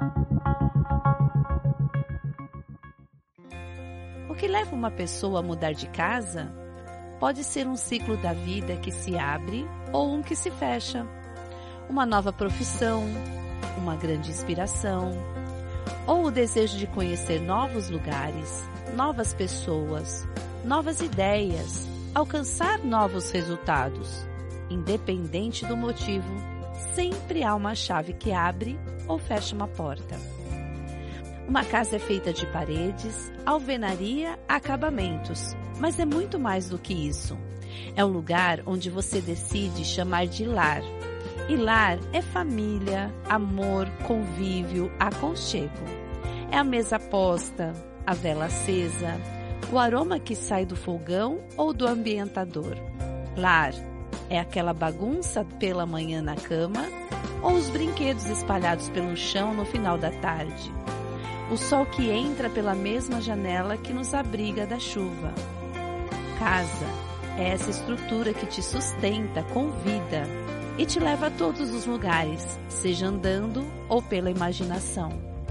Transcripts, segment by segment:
O que leva uma pessoa a mudar de casa pode ser um ciclo da vida que se abre ou um que se fecha. Uma nova profissão, uma grande inspiração, ou o desejo de conhecer novos lugares, novas pessoas, novas ideias, alcançar novos resultados. Independente do motivo, sempre há uma chave que abre ou fecha uma porta. Uma casa é feita de paredes, alvenaria, acabamentos, mas é muito mais do que isso. É um lugar onde você decide chamar de lar. E lar é família, amor, convívio, aconchego. É a mesa posta, a vela acesa, o aroma que sai do fogão ou do ambientador. Lar é aquela bagunça pela manhã na cama ou os brinquedos espalhados pelo chão no final da tarde. O sol que entra pela mesma janela que nos abriga da chuva. Casa é essa estrutura que te sustenta com vida e te leva a todos os lugares, seja andando ou pela imaginação.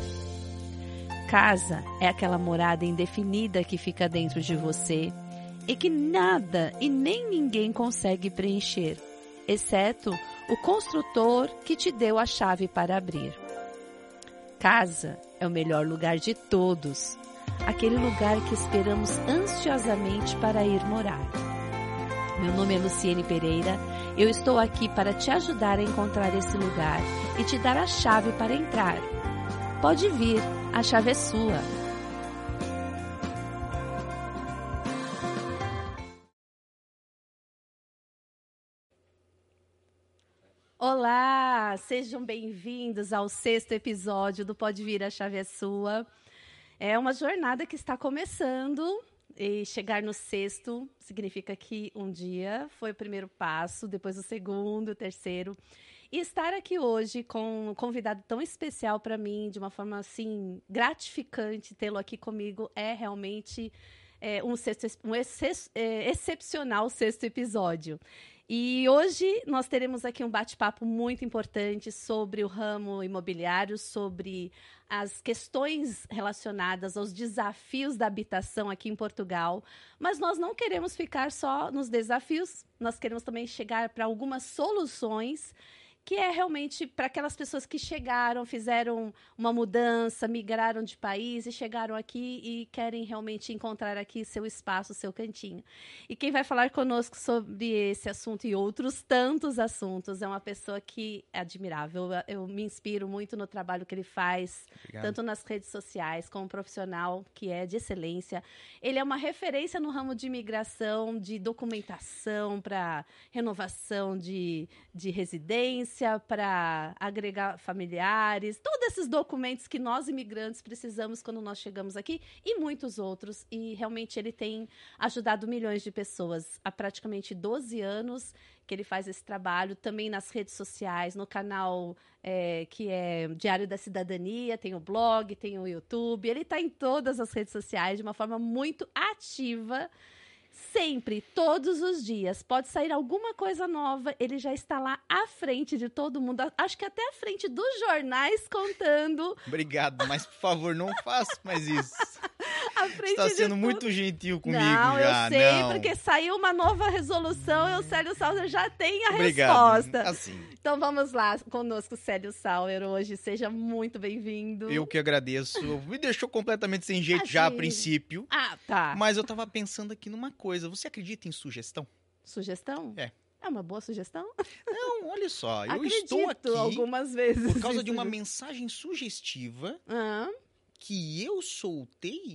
Casa é aquela morada indefinida que fica dentro de você e que nada e nem ninguém consegue preencher, exceto o construtor que te deu a chave para abrir. Casa é o melhor lugar de todos, aquele lugar que esperamos ansiosamente para ir morar. Meu nome é Luciene Pereira, eu estou aqui para te ajudar a encontrar esse lugar e te dar a chave para entrar. Pode vir, a chave é sua. Olá, sejam bem-vindos ao 6º episódio do Pode Vir, a Chave é Sua. É uma jornada que está começando e chegar no 6º significa que um dia foi o primeiro passo, depois o segundo, o terceiro. E estar aqui hoje com um convidado tão especial para mim, de uma forma assim gratificante, tê-lo aqui comigo, é realmente excepcional 6º episódio. E hoje nós teremos aqui um bate-papo muito importante sobre o ramo imobiliário, sobre as questões relacionadas aos desafios da habitação aqui em Portugal. Mas nós não queremos ficar só nos desafios, nós queremos também chegar para algumas soluções, que é realmente para aquelas pessoas que chegaram, fizeram uma mudança, migraram de país e chegaram aqui e querem realmente encontrar aqui seu espaço, seu cantinho. E quem vai falar conosco sobre esse assunto e outros tantos assuntos é uma pessoa que é admirável. Eu me inspiro muito no trabalho que ele faz, Obrigado. Tanto nas redes sociais como profissional, que é de excelência. Ele é uma referência no ramo de imigração, de documentação para renovação de residência, para agregar familiares, todos esses documentos que nós imigrantes precisamos quando nós chegamos aqui e muitos outros. E realmente ele tem ajudado milhões de pessoas. Há praticamente 12 anos que ele faz esse trabalho, também nas redes sociais, no canal que é Diário da Cidadania, tem o blog, tem o YouTube. Ele está em todas as redes sociais de uma forma muito ativa. Sempre, todos os dias, pode sair alguma coisa nova, ele já está lá à frente de todo mundo, acho que até à frente dos jornais contando. Obrigado, mas por favor, não faça mais isso. Está sendo muito gentil comigo não, já. Eu sei, porque saiu uma nova resolução e o Célio Sauer já tem a resposta. Assim. Então vamos lá, conosco Célio Sauer hoje, seja muito bem-vindo. Eu que agradeço, me deixou completamente sem jeito já a princípio. Ah, tá. Mas eu tava pensando aqui numa coisa, você acredita em sugestão? Sugestão? É. É uma boa sugestão? Não, olha só, eu Acredito, estou aqui algumas vezes por causa de uma mensagem sugestiva que eu soltei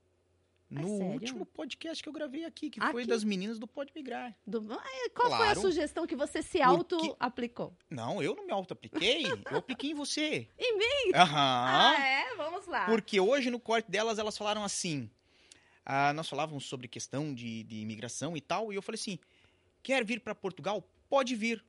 no último podcast que eu gravei aqui, que foi das meninas do Pode Migrar. Qual foi a sugestão que você se auto-aplicou? Não, eu não me auto-apliquei, eu apliquei em você. Em mim? Aham. Vamos lá. Porque hoje no corte delas, elas falaram assim, nós falávamos sobre questão de imigração e tal, e eu falei assim, quer vir para Portugal? Pode vir.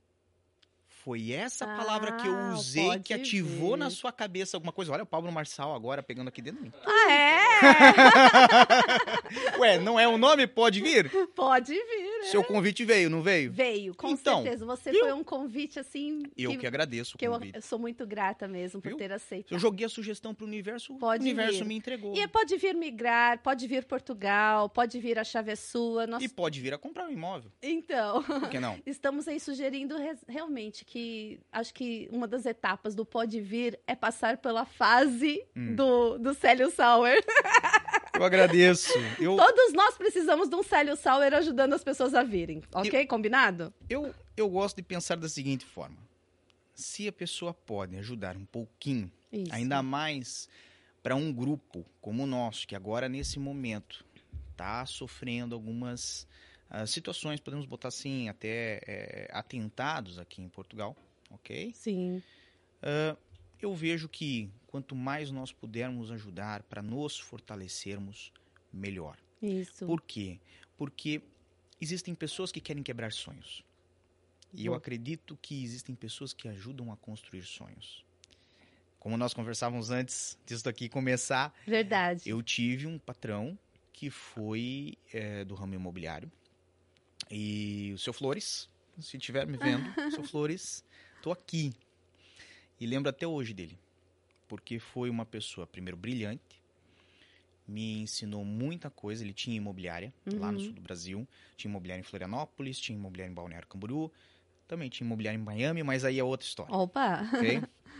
Foi essa palavra que eu usei que ativou na sua cabeça alguma coisa. Olha o Pablo Marçal agora pegando aqui dentro de mim. É? Ué, não é o nome? Pode vir? Pode vir. Seu convite veio, não veio? Veio, com Então, certeza. Você viu? foi um convite, assim... Eu que agradeço o que eu convite. sou muito grata mesmo por Viu? ter aceitado. Eu joguei a sugestão pro universo, o universo me entregou. E pode vir migrar, pode vir Portugal, pode vir a chave é sua. E pode vir a comprar um imóvel. Então, Por que não? estamos aí sugerindo realmente que acho que uma das etapas do pode vir é passar pela fase do Célio Sauer. Eu agradeço. Todos nós precisamos de um Célio Sauer ajudando as pessoas a virem, ok? Combinado? Eu gosto de pensar da seguinte forma. Se a pessoa pode ajudar um pouquinho, Isso. ainda mais para um grupo como o nosso, que agora nesse momento está sofrendo algumas situações, podemos botar assim, até atentados aqui em Portugal, ok? Sim. Eu vejo que quanto mais nós pudermos ajudar para nos fortalecermos, melhor. Isso. Por quê? Porque existem pessoas que querem quebrar sonhos. E eu acredito que existem pessoas que ajudam a construir sonhos. Como nós conversávamos antes disso aqui começar, Verdade. eu tive um patrão que foi do ramo imobiliário. E o seu Flores, se estiver me vendo, seu Flores, estou aqui. E lembro até hoje dele. Porque foi uma pessoa, primeiro, brilhante. Me ensinou muita coisa. Ele tinha imobiliária lá no sul do Brasil. Tinha imobiliária em Florianópolis, tinha imobiliária em Balneário Camboriú. Também tinha imobiliária em Miami, mas aí é outra história. Opa! Okay?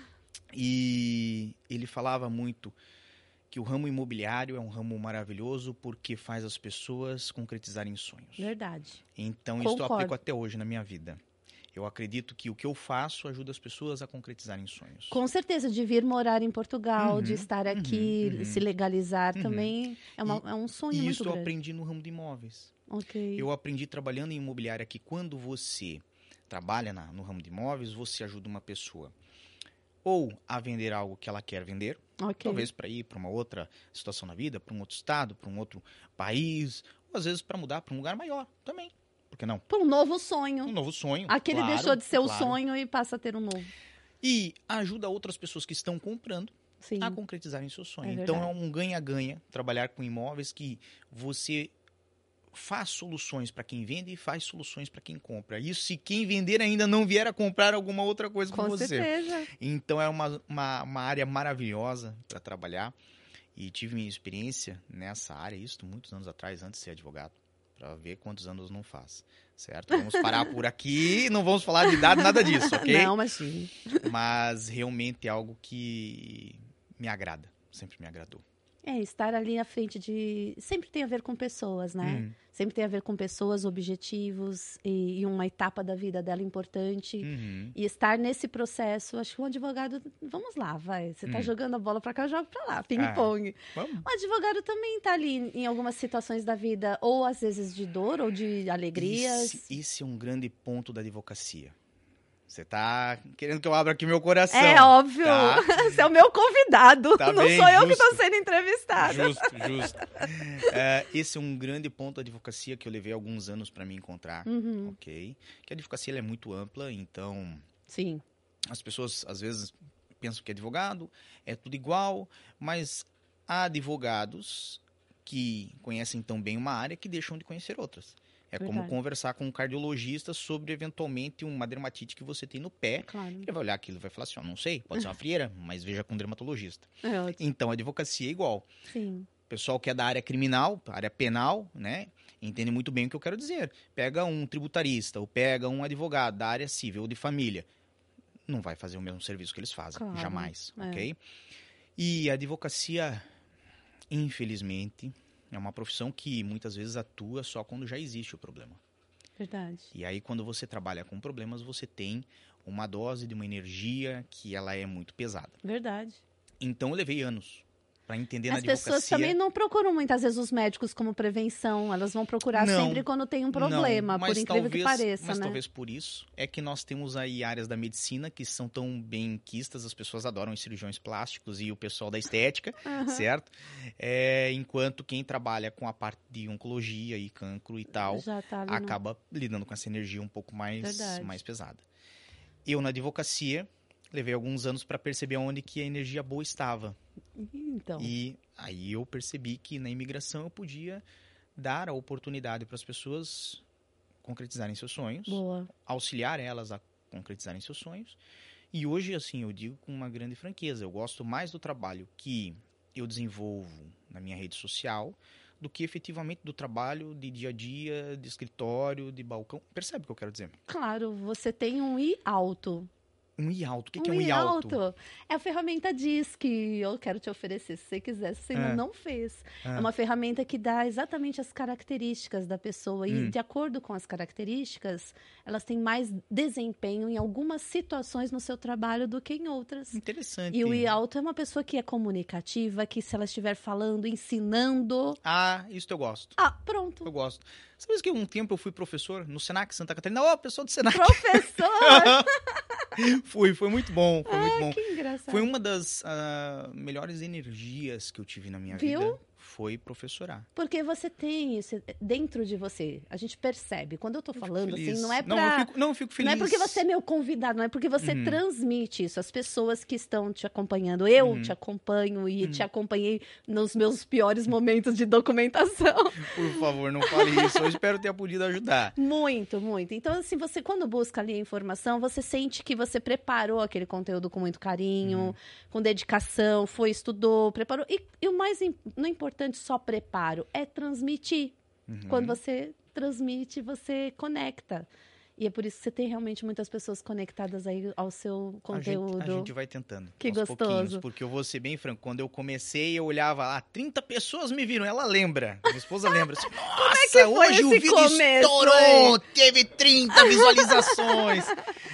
E ele falava muito que o ramo imobiliário é um ramo maravilhoso porque faz as pessoas concretizarem sonhos. Verdade. Então, isso eu aplico até hoje na minha vida. Eu acredito que o que eu faço ajuda as pessoas a concretizarem sonhos. Com certeza, de vir morar em Portugal, de estar aqui, se legalizar também, é um sonho muito isso grande. eu aprendi no ramo de imóveis. Ok. Eu aprendi trabalhando em imobiliária que quando você trabalha no ramo de imóveis, você ajuda uma pessoa ou a vender algo que ela quer vender, talvez para ir para uma outra situação na vida, para um outro estado, para um outro país, ou às vezes para mudar para um lugar maior também. Por que não? Para um novo sonho. Um novo sonho. Aquele claro, deixou de ser o claro. sonho e passa a ter um novo. E ajuda outras pessoas que estão comprando Sim. a concretizarem seu sonho. É então verdade. é um ganha-ganha trabalhar com imóveis que você faz soluções para quem vende e faz soluções para quem compra. Isso se quem vender ainda não vier a comprar alguma outra coisa com você. Com certeza. Então é uma área maravilhosa para trabalhar. E tive minha experiência nessa área, isso muitos anos atrás, antes de ser advogado. Para ver quantos anos não faz, certo? Vamos parar por aqui, não vamos falar de idade, nada disso, ok? Não, imagina. Mas realmente é algo que me agrada, sempre me agradou. Estar ali à frente de... Sempre tem a ver com pessoas, né? Sempre tem a ver com pessoas, objetivos e uma etapa da vida dela importante. E estar nesse processo, acho que um advogado... Vamos lá, vai. Você tá jogando a bola pra cá, eu jogo pra lá. Ping-pong. O advogado também tá ali em algumas situações da vida, ou às vezes de dor, ou de alegrias. Esse é um grande ponto da advocacia. Você tá querendo que eu abra aqui meu coração. É óbvio. Tá? Você é o meu convidado. Tá não bem, sou eu que justo. estou sendo entrevistada. Justo. Esse é um grande ponto da advocacia que eu levei alguns anos para me encontrar. Ok? Que a advocacia ela é muito ampla, então... Sim. As pessoas, às vezes, pensam que advogado é tudo igual, mas há advogados que conhecem tão bem uma área que deixam de conhecer outras. É Verdade. como conversar com um cardiologista sobre, eventualmente, uma dermatite que você tem no pé. Claro. Ele vai olhar aquilo e vai falar assim, não sei, pode ser uma frieira, mas veja com um dermatologista. É ótimo. Então, a advocacia é igual. Sim. O pessoal que é da área criminal, área penal, né, entende muito bem o que eu quero dizer. Pega um tributarista ou pega um advogado da área civil ou de família. Não vai fazer o mesmo serviço que eles fazem, Claro. jamais, É. ok? E a advocacia, infelizmente... É uma profissão que muitas vezes atua só quando já existe o problema. Verdade. E aí, quando você trabalha com problemas, você tem uma dose de uma energia que ela é muito pesada. Verdade. Então, eu levei anos para entender na As advocacia. pessoas também não procuram muitas vezes os médicos como prevenção. Elas vão procurar Não, sempre quando tem um problema, mas por incrível que pareça, mas né? talvez por isso é que nós temos aí áreas da medicina que são tão bem quistas, as pessoas adoram os cirurgiões plásticos e o pessoal da estética, certo? Enquanto quem trabalha com a parte de oncologia e cancro e tal, Já tá ali acaba lidando com essa energia um pouco mais Verdade. pesada. Eu, na advocacia, levei alguns anos para perceber onde que a energia boa estava. Então, E aí eu percebi que na imigração eu podia dar a oportunidade para as pessoas concretizarem seus sonhos, Boa. auxiliar elas a concretizarem seus sonhos. E hoje, assim, eu digo com uma grande franqueza, eu gosto mais do trabalho que eu desenvolvo na minha rede social do que efetivamente do trabalho de dia a dia, de escritório, de balcão. Percebe o que eu quero dizer? Claro, você tem um I alto. Um I alto. O que é Um um I I alto? é a ferramenta DIS que eu quero te oferecer, se você quiser, se você ainda não fez. É uma ferramenta que dá exatamente as características da pessoa. E, de acordo com as características, elas têm mais desempenho em algumas situações no seu trabalho do que em outras. Interessante. E o I alto é uma pessoa que é comunicativa, que se ela estiver falando, ensinando... Ah, isso eu gosto. Ah, pronto. Eu gosto. Sabe que um tempo eu fui professor no Senac Santa Catarina? Ó, pessoa do Senac. Professor! Foi muito bom, foi muito bom. Que engraçado. Foi uma das melhores energias que eu tive na minha vida. Foi professorar. Porque você tem isso dentro de você. A gente percebe. Quando eu tô falando, assim, não é pra... Não, eu fico feliz. Não é porque você é meu convidado, não é porque você transmite isso. As pessoas que estão te acompanhando. Eu te acompanho e te acompanhei nos meus piores momentos de documentação. Por favor, não fale isso. Eu espero ter podido ajudar. Muito, muito. Então, assim, você quando busca ali a informação, você sente que você preparou aquele conteúdo com muito carinho, com dedicação, estudou, preparou. E o mais não é importante só preparo, é transmitir. Quando você transmite, você conecta. E é por isso que você tem realmente muitas pessoas conectadas aí ao seu conteúdo. A gente vai tentando. Que gostoso. Porque eu vou ser bem franco. Quando eu comecei, eu olhava lá, 30 pessoas me viram. Ela lembra. Minha esposa lembra. Assim, nossa, hoje o vídeo estourou. Teve 30 visualizações.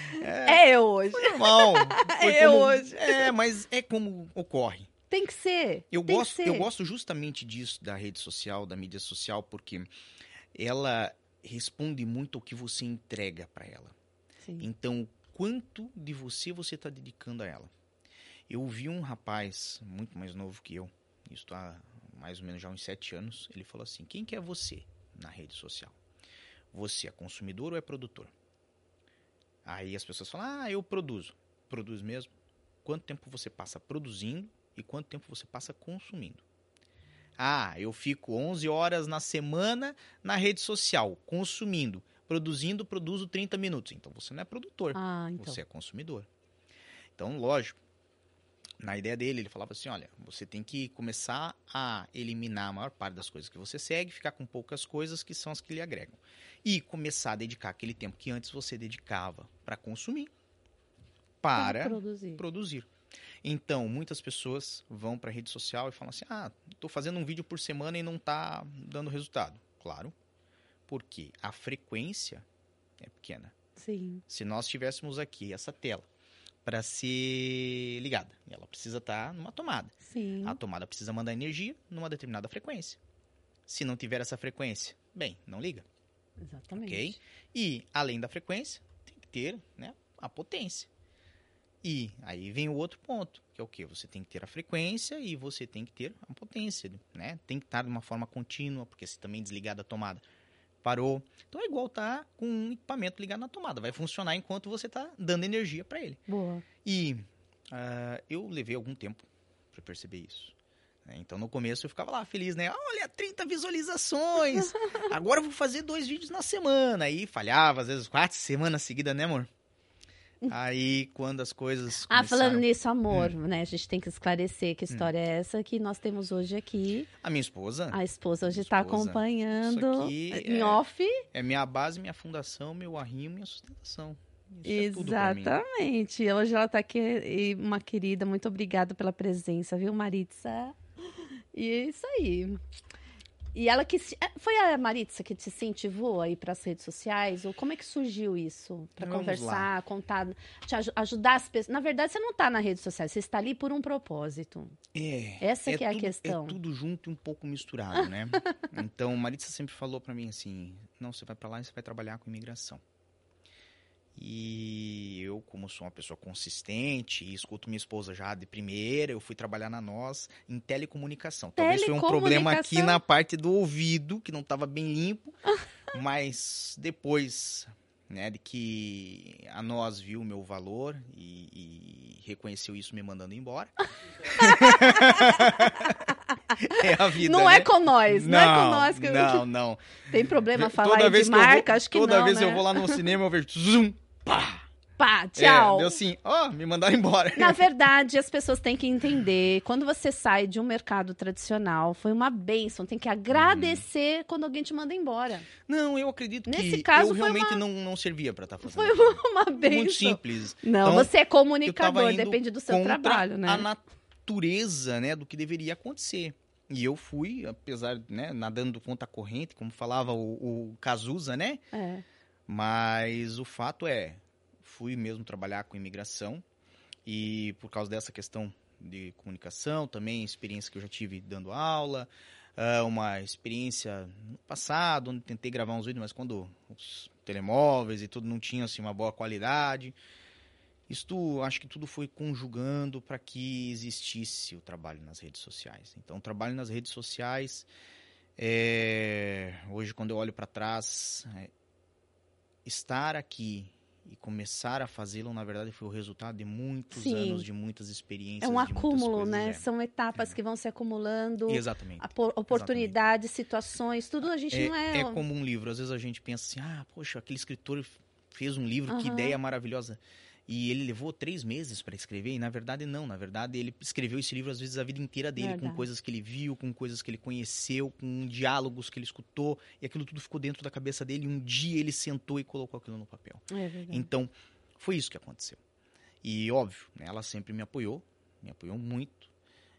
É eu hoje. Foi normal. Hoje. Mas é como ocorre. Tem que ser. Eu gosto justamente disso, da rede social, da mídia social, porque ela responde muito ao que você entrega para ela. Sim. Então, quanto de você está dedicando a ela? Eu vi um rapaz muito mais novo que eu, isso há mais ou menos já uns 7 anos, ele falou assim, quem que é você na rede social? Você é consumidor ou é produtor? Aí as pessoas falam, eu produzo. Produz mesmo? Quanto tempo você passa produzindo e quanto tempo você passa consumindo? Eu fico 11 horas na semana na rede social, consumindo. Produzo 30 minutos. Então, você não é produtor, então. Você é consumidor. Então, lógico, na ideia dele, ele falava assim, olha, você tem que começar a eliminar a maior parte das coisas que você segue, ficar com poucas coisas que são as que lhe agregam. E começar a dedicar aquele tempo que antes você dedicava para consumir, para produzir. Então, muitas pessoas vão para a rede social e falam assim, estou fazendo um vídeo por semana e não está dando resultado. Claro, porque a frequência é pequena. Sim. Se nós tivéssemos aqui essa tela para ser ligada, ela precisa estar numa tomada. Sim. A tomada precisa mandar energia numa determinada frequência. Se não tiver essa frequência, não liga. Exatamente. Okay? E, além da frequência, tem que ter, né, a potência. E aí vem o outro ponto, que é o quê? Você tem que ter a frequência e você tem que ter a potência, né? Tem que estar de uma forma contínua, porque se também desligar da tomada, parou. Então é igual estar com um equipamento ligado na tomada. Vai funcionar enquanto você está dando energia para ele. Boa. E eu levei algum tempo para perceber isso. Então no começo eu ficava lá feliz, né? Olha, 30 visualizações! Agora eu vou fazer 2 vídeos na semana. Aí falhava, às vezes 4 semanas seguidas, né, amor? Aí, quando as coisas começaram... falando nisso, amor, né? A gente tem que esclarecer que história é essa que nós temos hoje aqui. A minha esposa. A esposa hoje está acompanhando. Isso aqui em off. É minha base, minha fundação, meu arrimo, minha sustentação. Isso exatamente. É hoje ela está aqui, e uma querida, muito obrigada pela presença, viu, Maritza? E é isso aí. E ela foi a Maritza que te incentivou aí para as redes sociais? Ou como é que surgiu isso? Para conversar, contar, ajudar as pessoas. Na verdade, você não está na rede social, você está ali por um propósito. Essa que é a questão. É tudo junto e um pouco misturado, né? Então, Maritza sempre falou para mim assim, não, você vai para lá e você vai trabalhar com imigração. E eu, como sou uma pessoa consistente e escuto minha esposa já de primeira, eu fui trabalhar na NOS em telecomunicação. Talvez foi um problema aqui na parte do ouvido, que não estava bem limpo, mas depois, né, de que a NOS viu o meu valor e reconheceu isso me mandando embora. É a vida, Não né? é com nós, não é com nós. Que Não. Tem problema falar Toda aí vez de que eu vou- marca? Acho que não, Toda vez né? eu vou lá no cinema, eu vejo zoom, pá. Pá, tchau. Deu assim, me mandaram embora. Na verdade, as pessoas têm que entender, quando você sai de um mercado tradicional, foi uma bênção, tem que agradecer quando alguém te manda embora. Não, eu acredito Nesse que caso, eu foi realmente não servia pra estar fazendo Foi aquilo. uma bênção. Muito simples. Não, Então, você é eu tava comunicador, indo depende do seu contra trabalho, né? a natureza, né, do que deveria acontecer. E eu fui, apesar, né, nadando contra a corrente, como falava o Cazuza, né? É. Mas o fato é, fui mesmo trabalhar com imigração e por causa dessa questão de comunicação, também experiência que eu já tive dando aula, uma experiência no passado, onde tentei gravar uns vídeos, mas quando os telemóveis e tudo não tinham assim, uma boa qualidade. Acho que tudo foi conjugando para que existisse o trabalho nas redes sociais. Então, o trabalho nas redes sociais, hoje quando eu olho para trás, estar aqui e começar a fazê-lo, na verdade, foi o resultado de muitos Sim. anos, de muitas experiências. É um de muitas acúmulo, coisas, né? São etapas que vão se acumulando. Exatamente. Oportunidades, situações, tudo a gente não é... É como um livro. Às vezes a gente pensa assim, poxa, aquele escritor fez um livro, que Aham. ideia maravilhosa. E ele levou 3 meses para escrever, e na verdade não. Na verdade, ele escreveu esse livro, às vezes, a vida inteira dele, Verdade. com coisas que ele viu, com coisas que ele conheceu, com diálogos que ele escutou, e aquilo tudo ficou dentro da cabeça dele, e um dia ele sentou e colocou aquilo no papel. É verdade. Então, foi isso que aconteceu. E, óbvio, né, ela sempre me apoiou muito.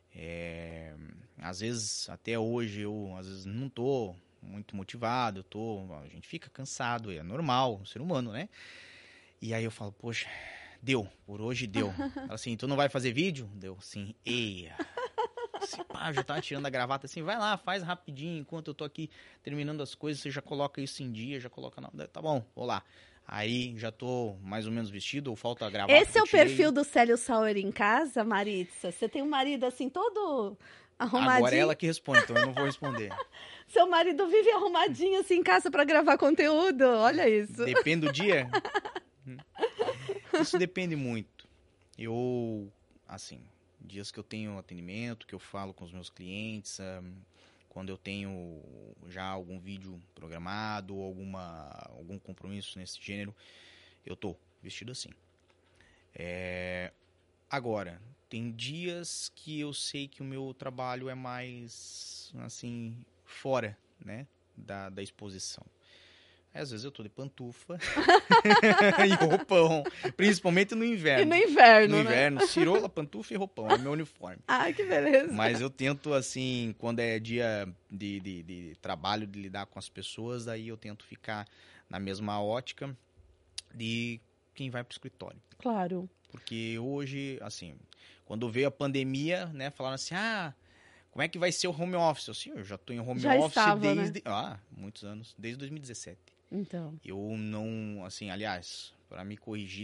Às vezes, até hoje, eu às vezes não tô muito motivado, a gente fica cansado, é normal, ser humano, né? E aí eu falo, poxa, deu, por hoje deu. Ela assim, tu não vai fazer vídeo? Deu assim, eia. Assim, eu já tava tirando a gravata assim, vai lá, faz rapidinho, enquanto eu tô aqui terminando as coisas, você já coloca isso em dia, já coloca... Não, tá bom, vou lá. Aí já tô mais ou menos vestido, ou falta a gravata. Esse é o perfil do Célio Sauer em casa, Maritza? Você tem um marido assim, todo arrumadinho? Agora é ela que responde, então eu não vou responder. Seu marido vive arrumadinho assim em casa para gravar conteúdo? Olha isso. Depende do dia? Isso depende muito. Eu, assim, dias que eu tenho atendimento, que eu falo com os meus clientes, quando eu tenho já algum vídeo programado ou algum compromisso nesse gênero, eu tô vestido assim. Agora, tem dias que eu sei que o meu trabalho é mais, assim, fora, né, da exposição. Às vezes eu tô de pantufa e roupão, principalmente no inverno. E no inverno, No né? inverno, cirola, pantufa e roupão, é meu uniforme. Ai, que beleza. Mas eu tento, assim, quando é dia de trabalho, de lidar com as pessoas, aí eu tento ficar na mesma ótica de quem vai pro escritório. Claro. Porque hoje, assim, quando veio a pandemia, né, falaram assim, como é que vai ser o home office? Assim, eu já tô em home Já office estava, desde... né? Muitos anos, desde 2017. Então. Eu não, assim, aliás, para me corrigir,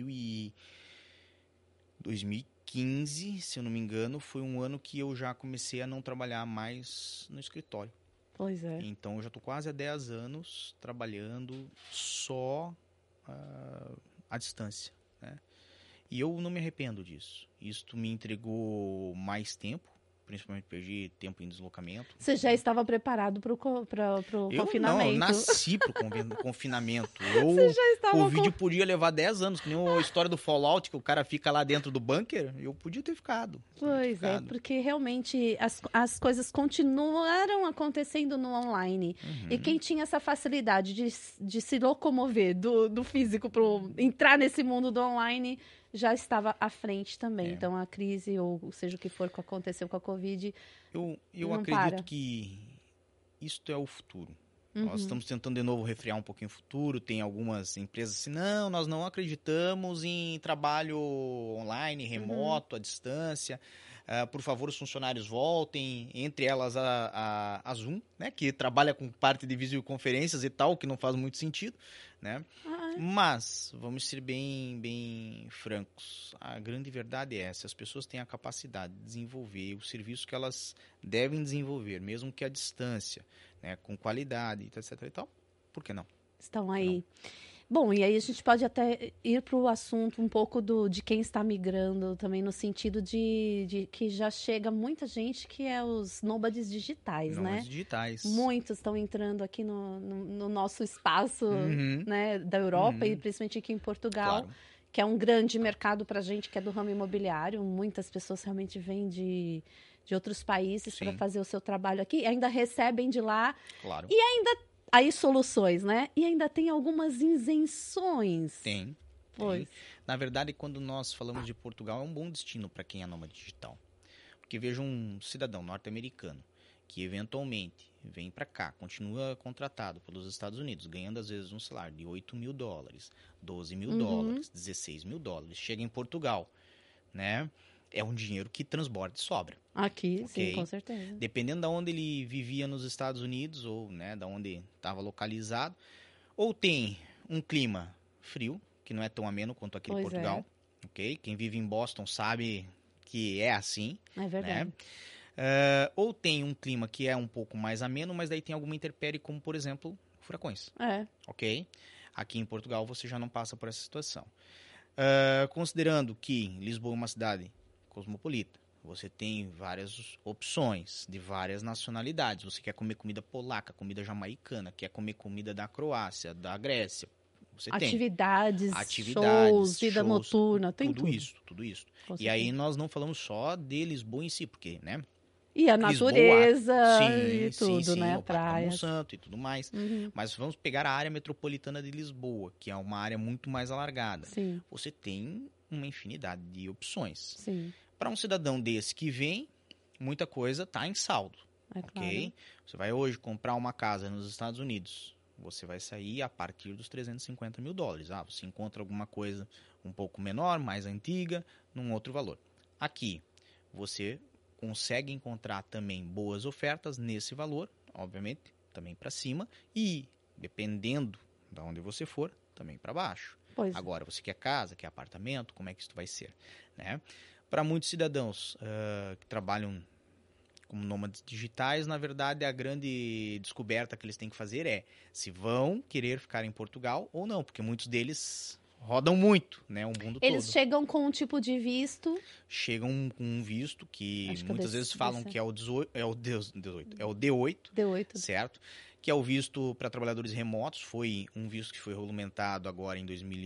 2015, se eu não me engano, foi um ano que eu já comecei a não trabalhar mais no escritório. Pois é. Então, eu já tô quase há 10 anos trabalhando só à distância, né? E eu não me arrependo disso. Isto me entregou mais tempo, principalmente perdi tempo em deslocamento. Você já estava preparado para o confinamento? Eu nasci pro confinamento. Você já estava O vídeo podia levar 10 anos, que nem a história do Fallout, que o cara fica lá dentro do bunker, eu podia ter ficado. Pois é, porque realmente as coisas continuaram acontecendo no online. E quem tinha essa facilidade de se locomover do físico para entrar nesse mundo do online já estava à frente também. Então a crise, ou seja o que for que aconteceu com a Covid, eu acredito para. que isto é o futuro. Nós estamos tentando de novo refrear um pouquinho o futuro. Tem algumas empresas assim, não, nós não acreditamos em trabalho online, remoto, à distância. Por favor, os funcionários voltem, entre elas a Zoom, né, que trabalha com parte de videoconferências e tal, que não faz muito sentido, né? Mas, vamos ser bem francos, a grande verdade é essa, as pessoas têm a capacidade de desenvolver o serviço que elas devem desenvolver, mesmo que à distância, né, com qualidade, etc e tal, por que não? Estão aí. Bom, e aí a gente pode até ir para o assunto um pouco de quem está migrando também, no sentido de que já chega muita gente que é os nômades digitais, Nômades né? digitais. Muitos estão entrando aqui no nosso espaço, Uhum. né, da Europa e Uhum. principalmente aqui em Portugal, Claro. que é um grande mercado para a gente que é do ramo imobiliário. Muitas pessoas realmente vêm de outros países para Sim. fazer o seu trabalho aqui e ainda recebem de lá. Claro. Aí soluções, né? E ainda tem algumas isenções. Tem. Pois. Na verdade, quando nós falamos de Portugal, é um bom destino para quem é nômade digital. Porque veja um cidadão norte-americano que eventualmente vem para cá, continua contratado pelos Estados Unidos, ganhando às vezes um salário de 8 mil dólares, 12 mil dólares, 16 mil dólares, chega em Portugal, né? É um dinheiro que transborda e sobra. Aqui, Ok. sim, com certeza. Dependendo de onde ele vivia nos Estados Unidos, ou né, da onde estava localizado, ou tem um clima frio, que não é tão ameno quanto aquele Pois Portugal, ok? Quem vive em Boston sabe que é assim, é verdade. né? Ou tem um clima que é um pouco mais ameno, mas daí tem alguma intempérie, como por exemplo, furacões, É. ok? Aqui em Portugal você já não passa por essa situação. Considerando que Lisboa é uma cidade cosmopolita, você tem várias opções de várias nacionalidades. Você quer comer comida polaca, comida jamaicana, quer comer comida da Croácia, da Grécia. Você tem Atividades, atividades, shows, vida noturna, tem tudo tudo. isso, tudo isso. Com E aí certeza. nós não falamos só de Lisboa em si, porque, né? E a Lisboa, natureza e sim, tudo, né? o Parque da Praias. Monsanto e tudo mais. Uhum. Mas vamos pegar a área metropolitana de Lisboa, que é uma área muito mais alargada. Sim, Você tem uma infinidade de opções. sim. Para um cidadão desse que vem, muita coisa está em saldo, É ok? claro. Você vai hoje comprar uma casa nos Estados Unidos, você vai sair a partir dos 350 mil dólares. Você encontra alguma coisa um pouco menor, mais antiga, num outro valor. Aqui, você consegue encontrar também boas ofertas nesse valor, obviamente, também para cima, e dependendo de onde você for, também para baixo. Pois. Agora, você quer casa, quer apartamento, como é que isso vai ser, né? Para muitos cidadãos que trabalham como nômades digitais, na verdade, a grande descoberta que eles têm que fazer é se vão querer ficar em Portugal ou não, porque muitos deles rodam muito, né, o mundo Eles todo. chegam com um tipo de visto. Chegam com um visto que Acho que muitas vezes falam que é o 18, é o D8, D8. certo? Que é o visto para trabalhadores remotos, foi um visto que foi regulamentado agora em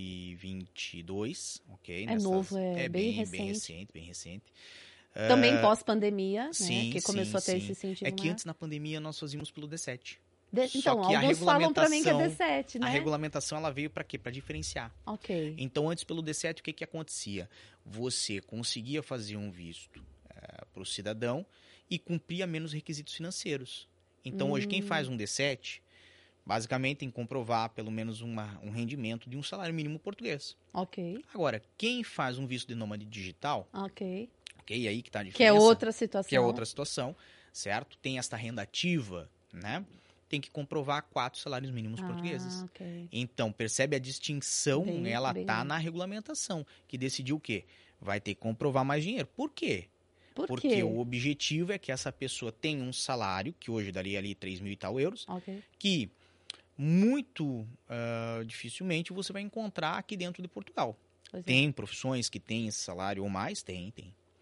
2022, ok? É novo, é bem Bem recente. Também pós-pandemia, né? Sim, Que começou a ter esse sim. incentivo É que maior. antes na pandemia nós fazíamos pelo D7. Então, Só que a alguns falam pra mim que é regulamentação, D7, né? a regulamentação ela veio para quê? Para diferenciar. Ok. Então antes pelo D7 o que que acontecia? Você conseguia fazer um visto para o cidadão e cumpria menos requisitos financeiros. Então hoje quem faz um D7 basicamente tem que comprovar pelo menos um rendimento de um salário mínimo português. Ok. Agora, quem faz um visto de nômade digital, Ok. ok, aí que está a diferença. Que é outra situação. Que é outra situação, certo? Tem esta renda ativa, né? Tem que comprovar 4 salários mínimos portugueses. Ok. Então, percebe a distinção? Ela bem tá grande. na regulamentação, que decidiu o quê? Vai ter que comprovar mais dinheiro. Por quê? Por Porque quê? o objetivo é que essa pessoa tenha um salário, que hoje daria ali 3 mil e tal euros, Ok. que muito dificilmente você vai encontrar aqui dentro de Portugal. Pois é. Tem profissões que têm esse salário ou mais? Tem.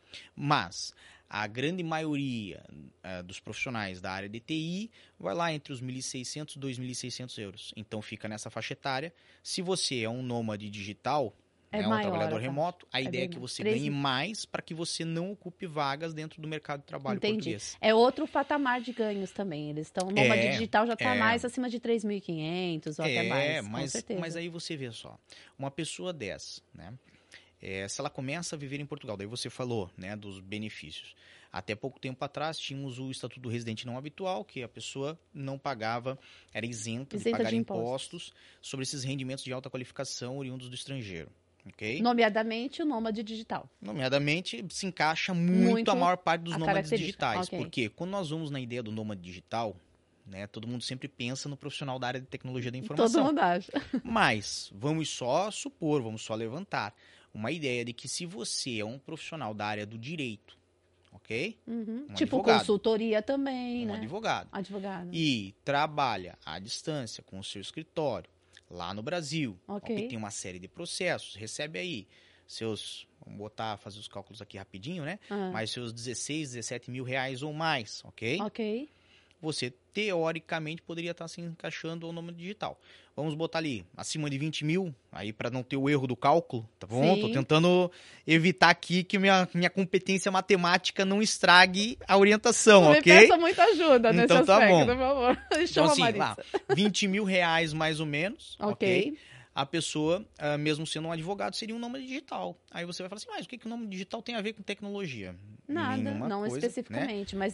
Mas a grande maioria dos profissionais da área de TI vai lá entre os 1.600 e 2.600 euros. Então fica nessa faixa etária. Se você é um nômade digital, É um maior trabalhador a faixa. remoto, a ideia é bem que mais. você 3 ganhe mais para que você não ocupe vagas dentro do mercado de trabalho Entendi. português. É outro patamar de ganhos também. Eles estão. O nômade digital já está mais acima de 3.500 ou até mais. Com certeza. Mas aí você vê só. Uma pessoa dessa, né? Se ela começa a viver em Portugal, daí você falou, né, dos benefícios. Até pouco tempo atrás tínhamos o Estatuto do Residente Não Habitual, que a pessoa não pagava, era isenta de pagar de impostos sobre esses rendimentos de alta qualificação oriundos do estrangeiro. Okay? Nomeadamente o nômade digital. Nomeadamente, se encaixa muito a maior parte dos a nômades característica. digitais. Ok. Porque quando nós vamos na ideia do nômade digital, né, todo mundo sempre pensa no profissional da área de tecnologia da informação. Todo mundo acha. Mas vamos só supor, vamos só levantar uma ideia de que se você é um profissional da área do direito, ok? Uhum. Um Tipo advogado. consultoria também, Um né? advogado. Advogado. E trabalha à distância com o seu escritório, lá no Brasil. Ok. Tem uma série de processos, recebe aí seus, vamos fazer os cálculos aqui rapidinho, né? Mais seus 16, 17 mil reais ou mais, ok? Ok. Você, teoricamente, poderia estar se encaixando ao nome digital. Vamos botar ali, acima de 20 mil, aí para não ter o erro do cálculo, tá bom? Sim. Tô tentando evitar aqui que minha competência matemática não estrague a orientação, Não ok? me peça muita ajuda nesse Então tá aspecto, bom. por favor. Então Chama a assim, Marisa. lá, 20 mil reais mais ou menos, Ok. A pessoa, mesmo sendo um advogado, seria um nômade digital. Aí você vai falar assim, mas o que o nome digital tem a ver com tecnologia? Nada, Nenhuma não coisa, especificamente, mas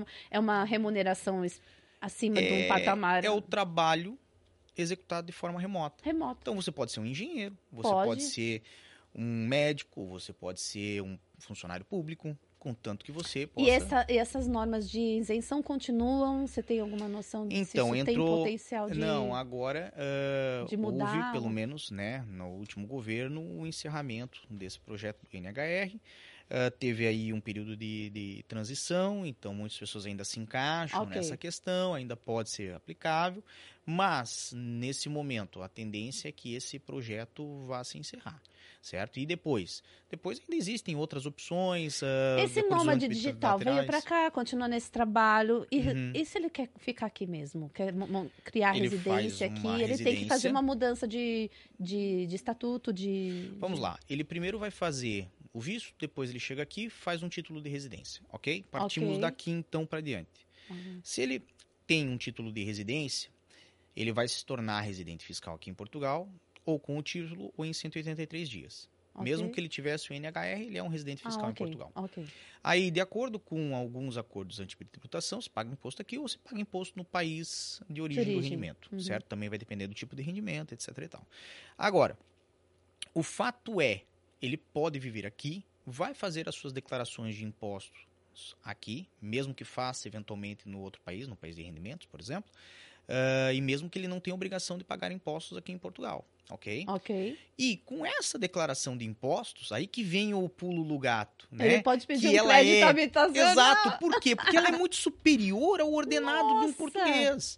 é uma remuneração acima de um né? patamar É o trabalho executado de forma remota. remoto. Então você pode ser um engenheiro, você Pode. pode ser um médico, você pode ser um funcionário público, contanto que você possa... E essas normas de isenção continuam? Você tem alguma noção de se Então, isso tem entrou... potencial de... Não, agora de mudar houve, pelo algo? menos, né, no último governo, o encerramento desse projeto do NHR. Teve aí um período de transição, então muitas pessoas ainda se encaixam Ok. nessa questão, ainda pode ser aplicável, mas nesse momento a tendência é que esse projeto vá se encerrar, certo? E depois ainda existem outras opções. Esse nômade digital veio para cá, continua nesse trabalho, e se ele quer ficar aqui mesmo, quer criar Ele residência faz aqui, uma ele tem que fazer residência. uma mudança de estatuto, Vamos lá, ele primeiro vai fazer o visto, depois ele chega aqui, faz um título de residência, ok? Partimos Ok. daqui então para diante. Se ele tem um título de residência, ele vai se tornar residente fiscal aqui em Portugal, ou com o título, ou em 183 dias. Ok. Mesmo que ele tivesse o NHR, ele é um residente fiscal em ok, Portugal. ok. Aí, de acordo com alguns acordos antitributação, você paga imposto aqui ou você paga imposto no país de origem do rendimento, certo? Também vai depender do tipo de rendimento, etc. e tal. Agora, o fato é, ele pode viver aqui, vai fazer as suas declarações de impostos aqui, mesmo que faça eventualmente no outro país, no país de rendimentos, por exemplo, e mesmo que ele não tenha obrigação de pagar impostos aqui em Portugal, ok? Ok. E com essa declaração de impostos, aí que vem o pulo do gato, né? Ele pode pedir que um crédito habitacional. Exato, por quê? Porque ela é muito superior ao ordenado de um Nossa! português.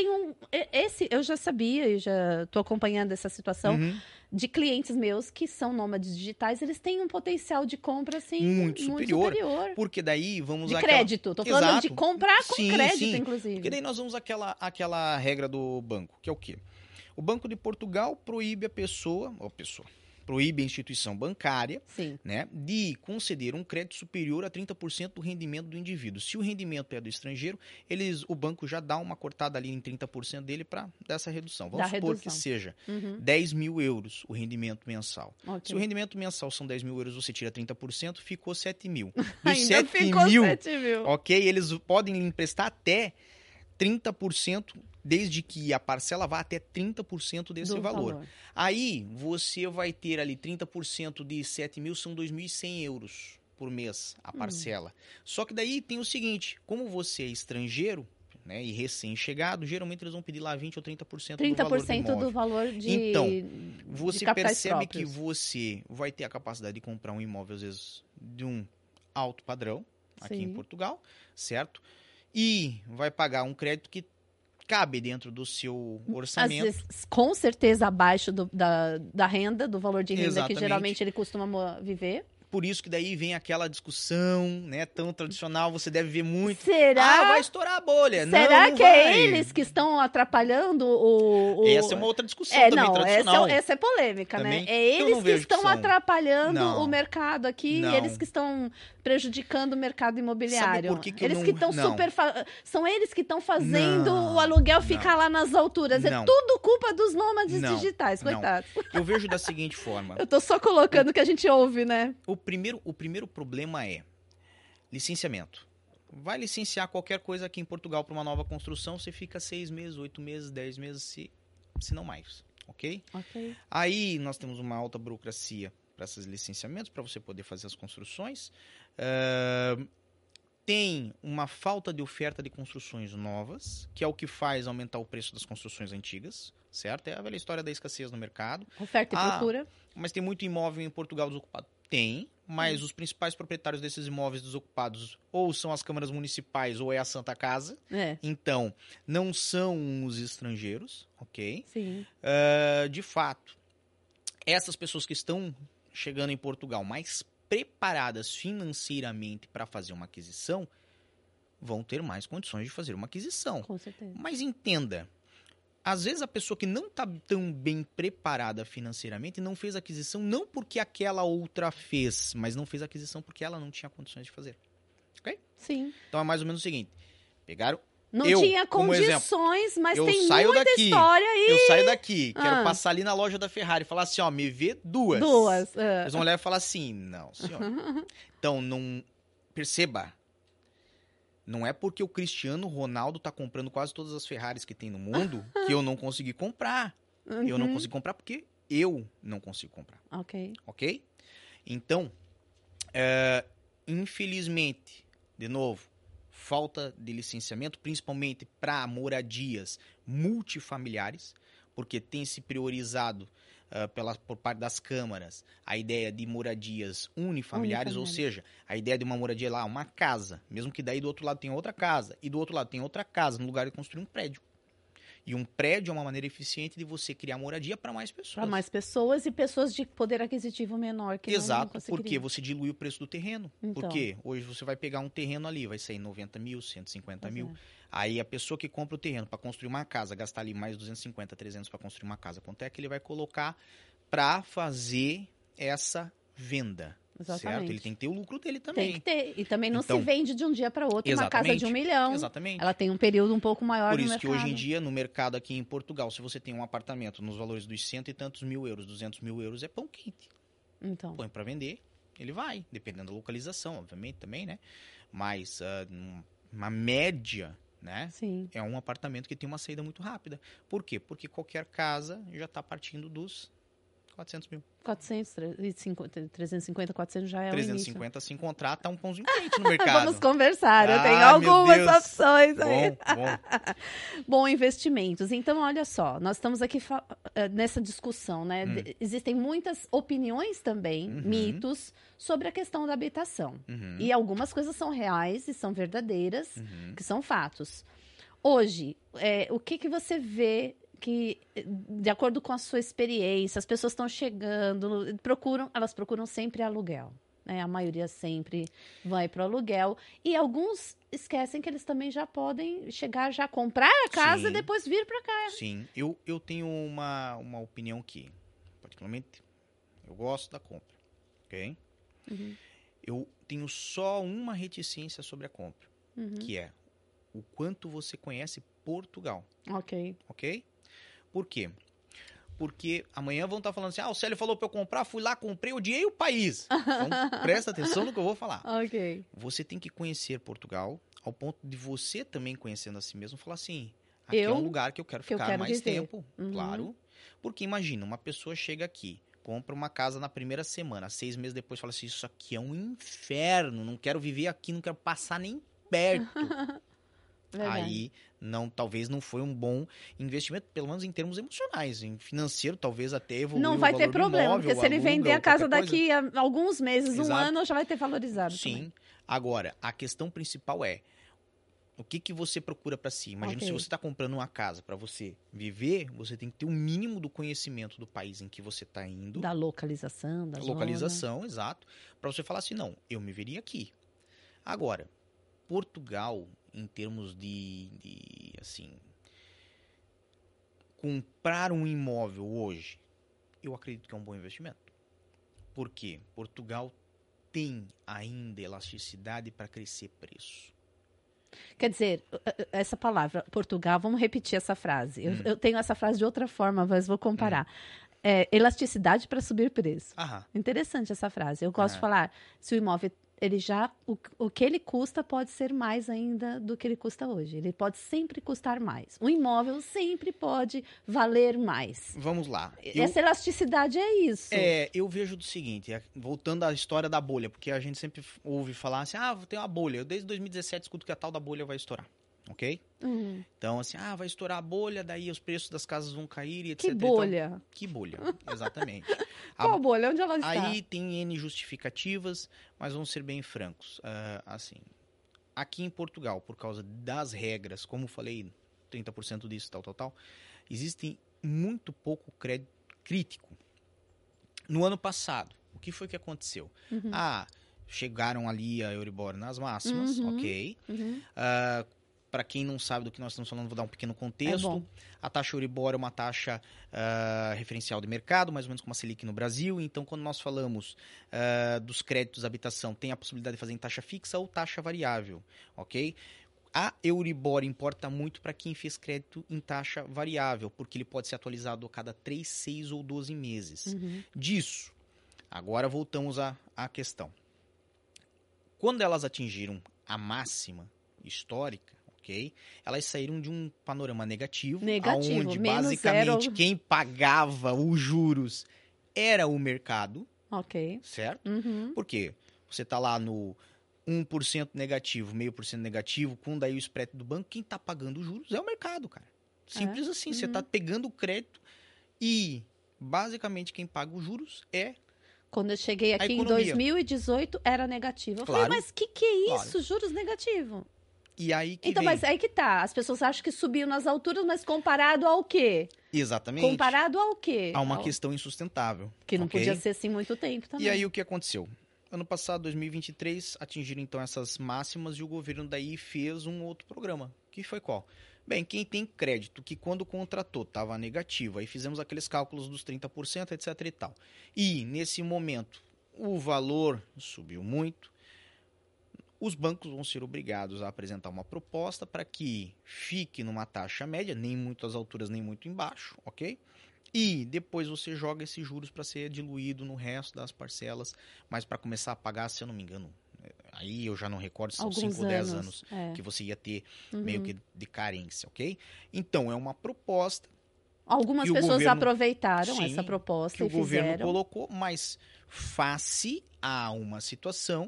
Esse eu já sabia, e já estou acompanhando essa situação de clientes meus que são nômades digitais, eles têm um potencial de compra assim Muito superior. superior. Porque daí vamos De àquela... crédito, tô falando Exato. de comprar com Sim, crédito, sim. inclusive. Porque daí nós vamos àquela regra do banco, que é o quê? O Banco de Portugal proíbe proíbe a instituição bancária, Sim. né, de conceder um crédito superior a 30% do rendimento do indivíduo. Se o rendimento é do estrangeiro, o banco já dá uma cortada ali em 30% dele para dar essa redução. Vamos supor que seja 10 mil euros o rendimento mensal. Ok. Se o rendimento mensal são 10 mil euros, você tira 30%, ficou 7 mil. Dos Ainda 7 ficou mil, 7 mil. ok, eles podem lhe emprestar até 30%, desde que a parcela vá até 30% desse valor. Aí, você vai ter ali 30% de 7 mil, são 2.100 euros por mês a parcela. Só que daí tem o seguinte, como você é estrangeiro, né, e recém-chegado, geralmente eles vão pedir lá 20% ou 30% do valor do 30% imóvel. do valor de Então, de você capitais percebe próprios. que você vai ter a capacidade de comprar um imóvel, às vezes, de um alto padrão, aqui em Portugal, certo? E vai pagar um crédito que cabe dentro do seu orçamento. Às vezes, com certeza abaixo da renda, do valor de renda Exatamente. que geralmente ele costuma viver. Por isso que daí vem aquela discussão, né, tão tradicional, você deve ver muito. Será? Vai estourar a bolha. Será não que vai. é eles que estão atrapalhando o... Essa é uma outra discussão também tradicional. Essa é polêmica, Também. né? É Eu eles não que vejo que estão são. atrapalhando Não. o mercado aqui, Não. eles que estão prejudicando o mercado imobiliário. Sabe por que eles eu que não... estão não. São eles que estão fazendo Não. o aluguel Não. ficar lá nas alturas. É Não. tudo culpa dos nômades Não. digitais, Não. coitados. Eu vejo da seguinte forma. Eu tô só colocando o que a gente ouve, né? O primeiro problema é licenciamento. Vai licenciar qualquer coisa aqui em Portugal para uma nova construção, você fica 6 meses, 8 meses, 10 meses, se não mais, ok? Ok. Aí nós temos uma alta burocracia para esses licenciamentos, para você poder fazer as construções. Tem uma falta de oferta de construções novas, que é o que faz aumentar o preço das construções antigas, certo? É a velha história da escassez no mercado. Oferta e procura. Mas tem muito imóvel em Portugal desocupado? Tem, mas os principais proprietários desses imóveis desocupados ou são as câmaras municipais ou é a Santa Casa. Então, não são os estrangeiros, ok? Sim. De fato, essas pessoas que estão chegando em Portugal mais preparadas financeiramente para fazer uma aquisição vão ter mais condições de fazer uma aquisição. Com certeza. Mas entenda, às vezes a pessoa que não está tão bem preparada financeiramente não fez aquisição não porque aquela outra fez, mas não fez aquisição porque ela não tinha condições de fazer. Ok? Sim. Então é mais ou menos o seguinte, pegaram... Não eu, tinha como condições, exemplo, mas eu tem saio muita daqui, história aí. Eu saio daqui, quero passar ali na loja da Ferrari e falar assim, ó, me vê duas. Eles vão olhar e falar assim, não, senhor. Então, não... Perceba, não é porque o Cristiano Ronaldo tá comprando quase todas as Ferraris que tem no mundo que eu não consegui comprar. Eu não consegui comprar porque eu não consigo comprar. Ok? Então, infelizmente, de novo, falta de licenciamento, principalmente para moradias multifamiliares, porque tem se priorizado por parte das câmaras a ideia de moradias unifamiliares, ou seja, a ideia de uma moradia lá, uma casa, mesmo que daí do outro lado tem outra casa, e do outro lado tem outra casa, no lugar de construir um prédio. E um prédio é uma maneira eficiente de você criar moradia para mais pessoas. Para mais pessoas e pessoas de poder aquisitivo menor que Exato, não conseguiriam. porque você dilui o preço do terreno. Então. Porque hoje você vai pegar um terreno ali, vai sair 90 mil, 150 mil. Aí a pessoa que compra o terreno para construir uma casa, gastar ali mais 250, 300 para construir uma casa, quanto é que ele vai colocar para fazer essa venda? Exatamente. Certo? Ele tem que ter o lucro dele também. Tem que ter. E também não se vende de um dia para outro uma casa de 1 milhão. Exatamente. Ela tem um período um pouco maior no mercado. Por isso que hoje em dia, no mercado aqui em Portugal, se você tem um apartamento nos valores dos 100 e tantos mil euros, 200 mil euros, é pão quente. Então. Põe para vender, ele vai. Dependendo da localização, obviamente, também, né? Mas uma média, né? Sim. É um apartamento que tem uma saída muito rápida. Por quê? Porque qualquer casa já está partindo dos 400 mil. 400, 350, 400 já é 350 o início. se encontrar, tá um pãozinho quente no mercado. Vamos conversar, eu tenho algumas opções aí. Bom. Bom, investimentos. Então, olha só, nós estamos aqui nessa discussão, né? Existem muitas opiniões também, mitos, sobre a questão da habitação. E algumas coisas são reais e são verdadeiras, que são fatos. Hoje, o que você vê que, de acordo com a sua experiência, as pessoas estão chegando, elas procuram sempre aluguel, né? A maioria sempre vai para o aluguel. E alguns esquecem que eles também já podem chegar, já comprar a casa e depois vir para cá. Sim, eu tenho uma opinião que, particularmente, eu gosto da compra, ok? Eu tenho só uma reticência sobre a compra, que é o quanto você conhece Portugal. Ok. Por quê? Porque amanhã vão estar falando assim, o Célio falou para eu comprar, fui lá, comprei, odiei o país. Então, presta atenção no que eu vou falar. Ok. Você tem que conhecer Portugal ao ponto de você também, conhecendo a si mesmo, falar assim, aqui é um lugar que eu quero ficar mais tempo. Claro. Porque imagina, uma pessoa chega aqui, compra uma casa na primeira semana, 6 meses depois fala assim, isso aqui é um inferno, não quero viver aqui, não quero passar nem perto. Aí, talvez não foi um bom investimento, pelo menos em termos emocionais. Em financeiro, talvez até evoluiu. Não vai ter problema, porque se ele vender a casa daqui a alguns meses, um ano, já vai ter valorizado. Sim. Também. Agora, a questão principal é, o que você procura para si? Imagina, se você está comprando uma casa para você viver, você tem que ter o mínimo do conhecimento do país em que você está indo. Da localização, da localização, exato. Para você falar assim, não, eu me veria aqui. Agora, Portugal, em termos de assim, comprar um imóvel hoje, eu acredito que é um bom investimento. Por quê? Portugal tem ainda elasticidade para crescer preço. Quer dizer, essa palavra, Portugal, vamos repetir essa frase. Eu tenho essa frase de outra forma, mas vou comparar. Elasticidade para subir preço. Interessante essa frase. Eu gosto de falar, se o imóvel, o que ele custa pode ser mais ainda do que ele custa hoje. Ele pode sempre custar mais. Um imóvel sempre pode valer mais. Vamos lá. Essa elasticidade é isso. Eu vejo do seguinte, voltando à história da bolha, porque a gente sempre ouve falar assim, tem uma bolha. Eu desde 2017 escuto que a tal da bolha vai estourar. ok? Então, assim, vai estourar a bolha, daí os preços das casas vão cair, etc. Que bolha? Que bolha, exatamente. Qual bolha? Onde ela está? Aí tem N justificativas, mas vamos ser bem francos. Assim, aqui em Portugal, por causa das regras, como eu falei, 30% disso, tal, existem muito pouco crédito crítico. No ano passado, o que foi que aconteceu? Chegaram ali a Euribor nas máximas, ok. Para quem não sabe do que nós estamos falando, vou dar um pequeno contexto. A taxa Euribor é uma taxa referencial de mercado, mais ou menos como a Selic no Brasil. Então, quando nós falamos dos créditos à habitação, tem a possibilidade de fazer em taxa fixa ou taxa variável, ok? A Euribor importa muito para quem fez crédito em taxa variável, porque ele pode ser atualizado a cada 3, 6 ou 12 meses. Disso, agora voltamos à questão. Quando elas atingiram a máxima histórica, ok? Elas saíram de um panorama negativo, onde basicamente quem pagava os juros era o mercado, certo? Porque você está lá no 1% negativo, 0,5% negativo, com daí o spread do banco, quem está pagando os juros é o mercado, cara. Simples assim, você está pegando o crédito e basicamente quem paga os juros é Quando eu cheguei aqui em 2018, era negativo. Eu falei, mas que é isso? Juros negativo? E aí que então, mas aí que tá. As pessoas acham que subiu nas alturas, mas comparado ao quê? Exatamente. Comparado ao quê? A uma questão insustentável. Que não podia ser assim muito tempo também. E aí o que aconteceu? Ano passado, 2023, atingiram então essas máximas e o governo daí fez um outro programa. Que foi qual? Bem, quem tem crédito que quando contratou estava negativo, aí fizemos aqueles cálculos dos 30%, etc e tal. E, nesse momento, o valor subiu muito. Os bancos vão ser obrigados a apresentar uma proposta para que fique numa taxa média, nem muito às alturas, nem muito embaixo, ok? E depois você joga esses juros para ser diluído no resto das parcelas, mas para começar a pagar, se eu não me engano, aí eu já não recordo, são 5 ou 10 anos que você ia ter meio que de carência, ok? Então, é uma proposta. Algumas pessoas aproveitaram essa proposta que o governo colocou, mas face a uma situação,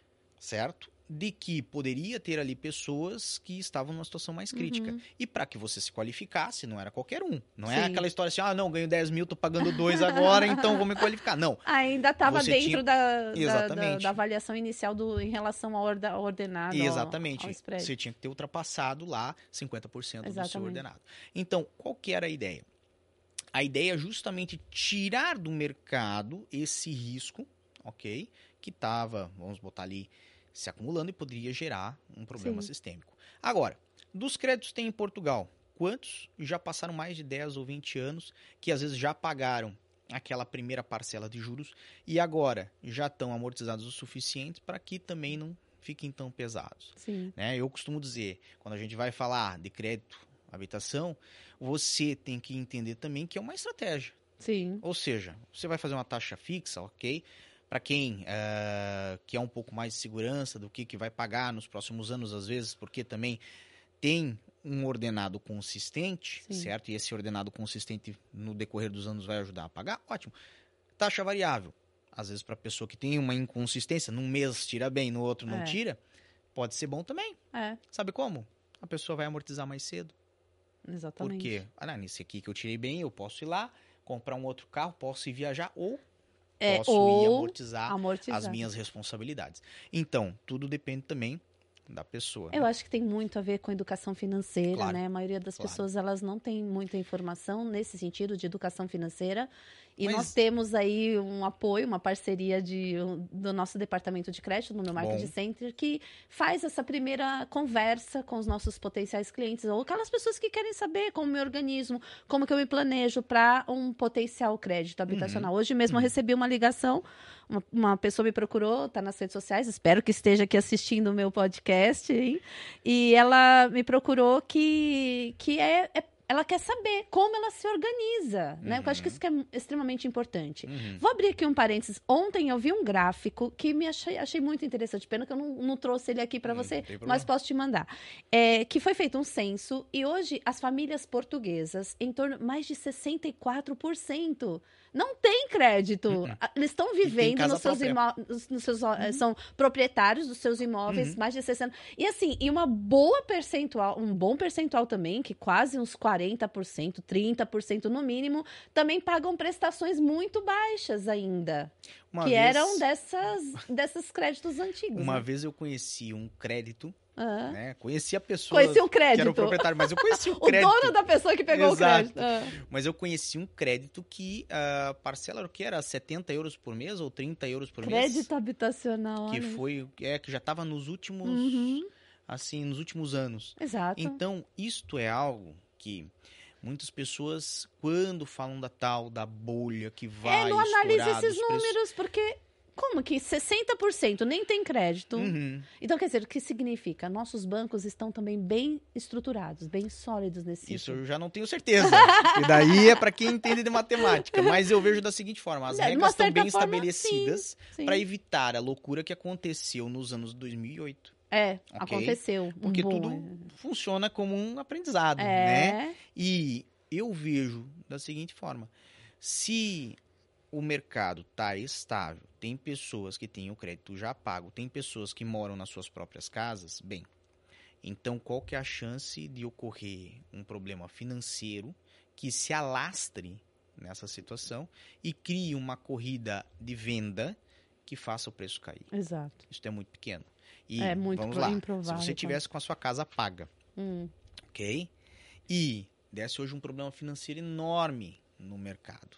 certo? De que poderia ter ali pessoas que estavam numa situação mais crítica. E para que você se qualificasse, não era qualquer um. Não é aquela história assim, não, ganho 10 mil, tô pagando 2 agora, então vou me qualificar. Não. Ainda estava dentro da avaliação inicial em relação ao ordenado. Exatamente. Ao spread. Você tinha que ter ultrapassado lá 50% do seu ordenado. Então, qual que era a ideia? A ideia é justamente tirar do mercado esse risco, ok? Que estava, vamos botar ali, se acumulando e poderia gerar um problema sistêmico. Agora, dos créditos que tem em Portugal, quantos já passaram mais de 10 ou 20 anos que às vezes já pagaram aquela primeira parcela de juros e agora já estão amortizados o suficiente para que também não fiquem tão pesados? Né? Eu costumo dizer, quando a gente vai falar de crédito habitação, você tem que entender também que é uma estratégia. Ou seja, você vai fazer uma taxa fixa, ok? Para quem quer um pouco mais de segurança do que vai pagar nos próximos anos, às vezes, porque também tem um ordenado consistente, certo? E esse ordenado consistente no decorrer dos anos vai ajudar a pagar, ótimo. Taxa variável, às vezes para a pessoa que tem uma inconsistência, num mês tira bem, no outro não tira, pode ser bom também. Sabe como? A pessoa vai amortizar mais cedo. Exatamente. Porque, nesse aqui que eu tirei bem, eu posso ir lá, comprar um outro carro, posso ir viajar ou posso ir amortizar as minhas responsabilidades. Então, tudo depende também da pessoa. Eu acho que tem muito a ver com educação financeira, né? A maioria das pessoas, elas não tem muita informação nesse sentido de educação financeira. E nós temos aí um apoio, uma parceria do nosso departamento de crédito, no meu Market Center, que faz essa primeira conversa com os nossos potenciais clientes, ou aquelas pessoas que querem saber como me organismo, como que eu me planejo para um potencial crédito habitacional. Hoje mesmo eu recebi uma ligação, uma pessoa me procurou, está nas redes sociais, espero que esteja aqui assistindo o meu podcast, hein? E ela me procurou que ela quer saber como ela se organiza, né? Eu acho que isso que é extremamente importante. Vou abrir aqui um parênteses. Ontem eu vi um gráfico que achei muito interessante. Pena que eu não trouxe ele aqui para você, mas posso te mandar. Que foi feito um censo e hoje as famílias portuguesas, em torno mais de 64% Não tem crédito. Eles estão vivendo casa nos seus própria. imóveis, são proprietários dos seus imóveis, mais de 60. E assim, e um bom percentual também, que quase uns 40%, 30% no mínimo, também pagam prestações muito baixas ainda. Eram desses créditos antigos. Uma né? vez eu conheci um crédito, né? Conheci a pessoa Conheci um crédito. que era o proprietário, mas eu conheci o O crédito. dono da pessoa que pegou Exato. o crédito. Mas eu conheci um crédito que a parcela era o que? Era 70 euros por mês ou 30 euros por mês? Crédito habitacional. Que olha. foi, que já estava nos últimos, assim, nos últimos anos. Exato. Então, isto é algo que muitas pessoas, quando falam da bolha que vai não analisa estourar esses dos preços... números, porque como que 60% nem tem crédito? Então, quer dizer, o que significa? Nossos bancos estão também bem estruturados, bem sólidos nesse Isso sentido. eu já não tenho certeza. E daí é para quem entende de matemática. Mas eu vejo da seguinte forma: as De uma regras estão certa bem forma, estabelecidas sim. para evitar a loucura que aconteceu nos anos 2008. Aconteceu. Porque tudo funciona como um aprendizado, né? É. E eu vejo da seguinte forma: se o mercado está estável, tem pessoas que têm o crédito já pago, tem pessoas que moram nas suas próprias casas, bem, então qual que é a chance de ocorrer um problema financeiro que se alastre nessa situação e crie uma corrida de venda que faça o preço cair? Exato. Isso é muito pequeno. E É muito vamos lá, improvável. se você tivesse com a sua casa paga, ok? E desse hoje um problema financeiro enorme no mercado,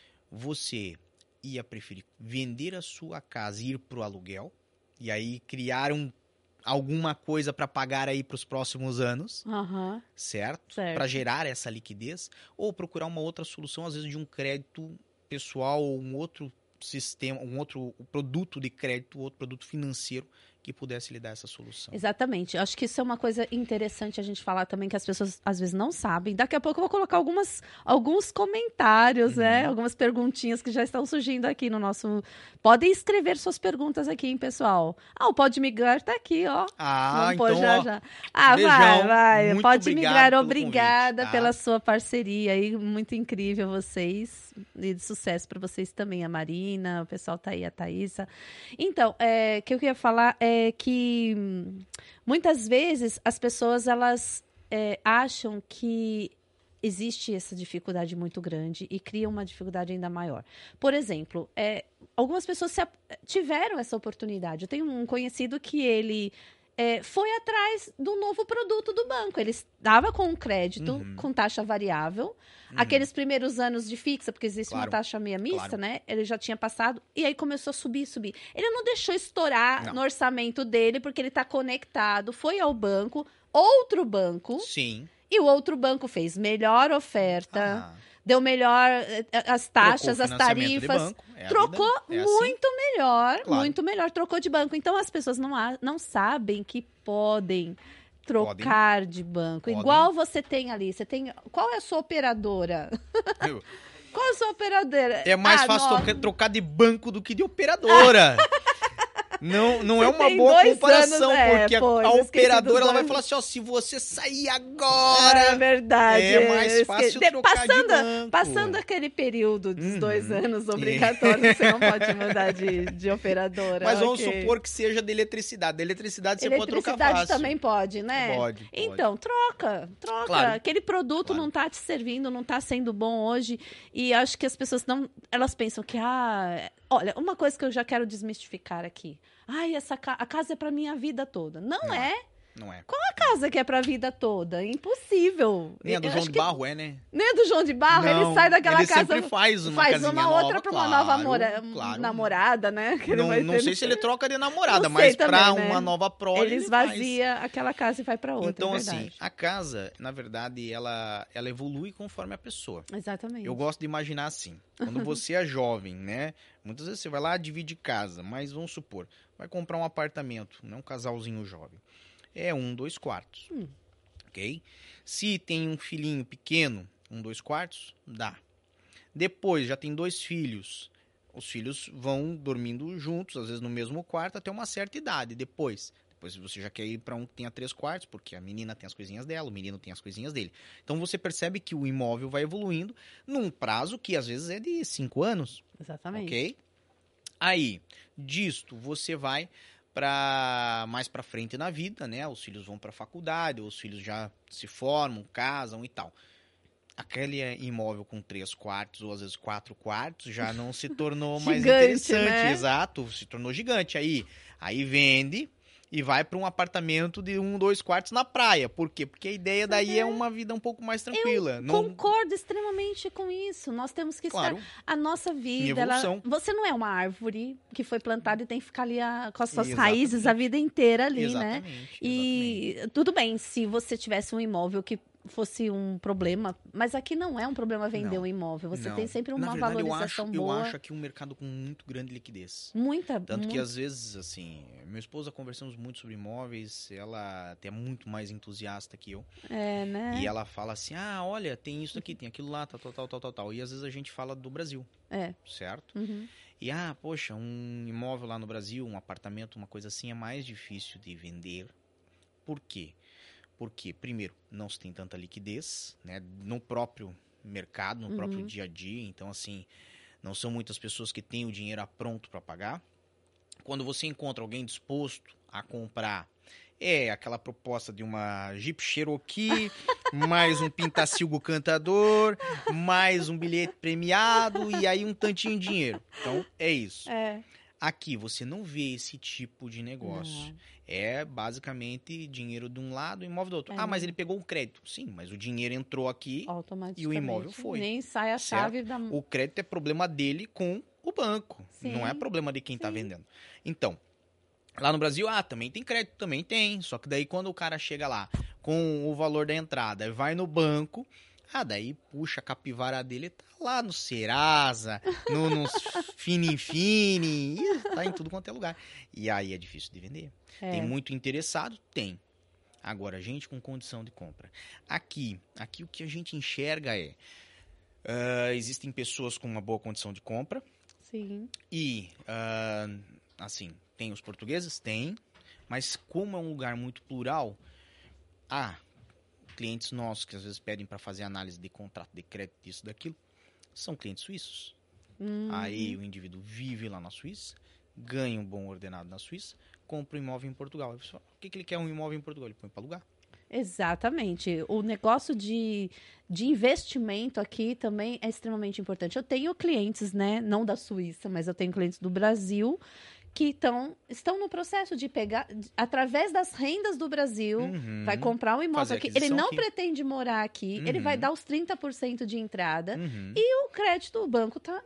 você ia preferir vender a sua casa e ir para o aluguel e aí criar alguma coisa para pagar aí para os próximos anos, certo? Para gerar essa liquidez, ou procurar uma outra solução, às vezes de um crédito pessoal ou um outro sistema, um outro produto de crédito, outro produto financeiro que pudesse lhe dar essa solução. Exatamente. Eu acho que isso é uma coisa interessante a gente falar também, que as pessoas às vezes não sabem. Daqui a pouco eu vou colocar alguns comentários, né? Algumas perguntinhas que já estão surgindo aqui no nosso... Podem escrever suas perguntas aqui, hein, pessoal? O Pode Migrar tá aqui, ó. Vamos pôr então, já. beijão, vai. muito Pode Migrar, pelo obrigada convite, tá? pela sua parceria aí. Muito incrível vocês. E de sucesso para vocês também, a Marina, o pessoal tá aí, a Thaísa. Então, o que eu queria falar é que muitas vezes as pessoas elas acham que existe essa dificuldade muito grande e criam uma dificuldade ainda maior. Por exemplo, algumas pessoas tiveram essa oportunidade. Eu tenho um conhecido que ele foi atrás do novo produto do banco. Ele estava com um crédito com taxa variável. Aqueles primeiros anos de fixa, porque existe uma taxa meia mista, né? Ele já tinha passado. E aí começou a subir. Ele não deixou estourar no orçamento dele, porque ele está conectado. Foi ao banco, outro banco. Sim. E o outro banco fez melhor oferta. Deu melhor as taxas, as tarifas. Trocou muito melhor. Muito melhor. Trocou de banco. Então, as pessoas não sabem que podem trocar de banco. Igual você tem ali. Qual é a sua operadora? Qual é a sua operadora? É mais fácil trocar de banco do que de operadora. Não é uma boa comparação, porque a operadora ela vai falar assim, se você sair agora... É verdade. É mais fácil trocar de banco. Passando aquele período dos 2 anos obrigatórios, você não pode mudar de operadora. Mas vamos supor que seja de eletricidade. Da eletricidade você pode trocar fácil. Eletricidade também pode, né? Pode. Então, troca. Claro. Aquele produto não tá te servindo, não tá sendo bom hoje. E acho que as pessoas elas pensam que, olha, uma coisa que eu já quero desmistificar aqui. A casa é pra minha vida toda. Não é. Não é. Qual a casa que é pra vida toda? Impossível. Nem a do João de Barro né? Nem a do João de Barro, ele sai daquela casa... Ele sempre faz uma casinha nova, outra pra uma nova namorada, né? Não sei se ele troca de namorada, mas pra uma nova prole ele esvazia aquela casa e vai pra outra, então, assim, a casa, na verdade, ela evolui conforme a pessoa. Exatamente. Eu gosto de imaginar assim, quando você é jovem, né? Muitas vezes você vai lá, divide casa, mas vamos supor, vai comprar um apartamento, não um casalzinho jovem. 1, 2 quartos, ok? Se tem um filhinho pequeno, 1, 2 quartos, dá. Depois, já tem 2 filhos. Os filhos vão dormindo juntos, às vezes no mesmo quarto, até uma certa idade. Depois Depois você já quer ir para um que tenha 3 quartos, porque a menina tem as coisinhas dela, o menino tem as coisinhas dele. Então você percebe que o imóvel vai evoluindo num prazo que às vezes é de 5 anos. Exatamente. Ok? Aí, disto, você vai para mais para frente na vida, né? Os filhos vão para a faculdade, os filhos já se formam, casam e tal. Aquele imóvel com 3 quartos ou às vezes 4 quartos já não se tornou mais Gigante, interessante, né? exato, se tornou gigante. Aí vende e vai para um apartamento de 1, 2 quartos na praia. Por quê? Porque a ideia daí é uma vida um pouco mais tranquila. Concordo extremamente com isso. Nós temos que Claro, estar... A nossa em vida, evolução. você não é uma árvore que foi plantada e tem que ficar ali com as suas Exatamente. raízes a vida inteira ali, Exatamente, né? exatamente. E tudo bem, se você tivesse um imóvel que fosse um problema, mas aqui não é um problema vender Não, um imóvel. Você não. tem sempre Na uma verdade, valorização eu boa. acho aqui um mercado com muito grande liquidez. Muita, Tanto que muito. às vezes, assim, minha esposa conversamos muito sobre imóveis, ela até é muito mais entusiasta que eu. É, né? E ela fala assim, olha, tem isso aqui, tem aquilo lá, tal. E às vezes a gente fala do Brasil, É. certo? Uhum. E, poxa, um imóvel lá no Brasil, um apartamento, uma coisa assim, é mais difícil de vender. Por quê? Porque, primeiro, não se tem tanta liquidez, né, no próprio mercado, no próprio dia a dia. Então, assim, não são muitas pessoas que têm o dinheiro pronto para pagar. Quando você encontra alguém disposto a comprar, aquela proposta de uma Jeep Cherokee, mais um Pintacilgo Cantador, mais um bilhete premiado e aí um tantinho de dinheiro. Então, é isso. É. Aqui você não vê esse tipo de negócio. Não. É basicamente dinheiro de um lado e imóvel do outro. É. Mas ele pegou o crédito. Sim, mas o dinheiro entrou aqui Automaticamente. e o imóvel foi. Nem sai a Certo? chave da... O crédito é problema dele com o banco. Sim. Não é problema de quem está Sim. vendendo. Então, lá no Brasil, também tem crédito, também tem. Só que daí quando o cara chega lá com o valor da entrada e vai no banco, daí puxa a capivara dele, tá lá no Serasa, nos Fini, tá em tudo quanto é lugar. E aí é difícil de vender. É. Tem muito interessado? Tem. Agora, gente com condição de compra. Aqui o que a gente enxerga existem pessoas com uma boa condição de compra. Sim. E, assim, tem os portugueses? Tem. Mas como é um lugar muito plural, clientes nossos que às vezes pedem para fazer análise de contrato de crédito, disso, daquilo, são clientes suíços. Aí o indivíduo vive lá na Suíça, ganha um bom ordenado na Suíça, compra um imóvel em Portugal. Aí, o que ele quer um imóvel em Portugal? Ele põe para alugar. Exatamente. O negócio de investimento aqui também é extremamente importante. Eu tenho clientes, né, não da Suíça, mas eu tenho clientes do Brasil que estão no processo de pegar, através das rendas do Brasil, vai comprar um imóvel aqui. Ele não pretende morar aqui, ele vai dar os 30% de entrada e o crédito, o banco tá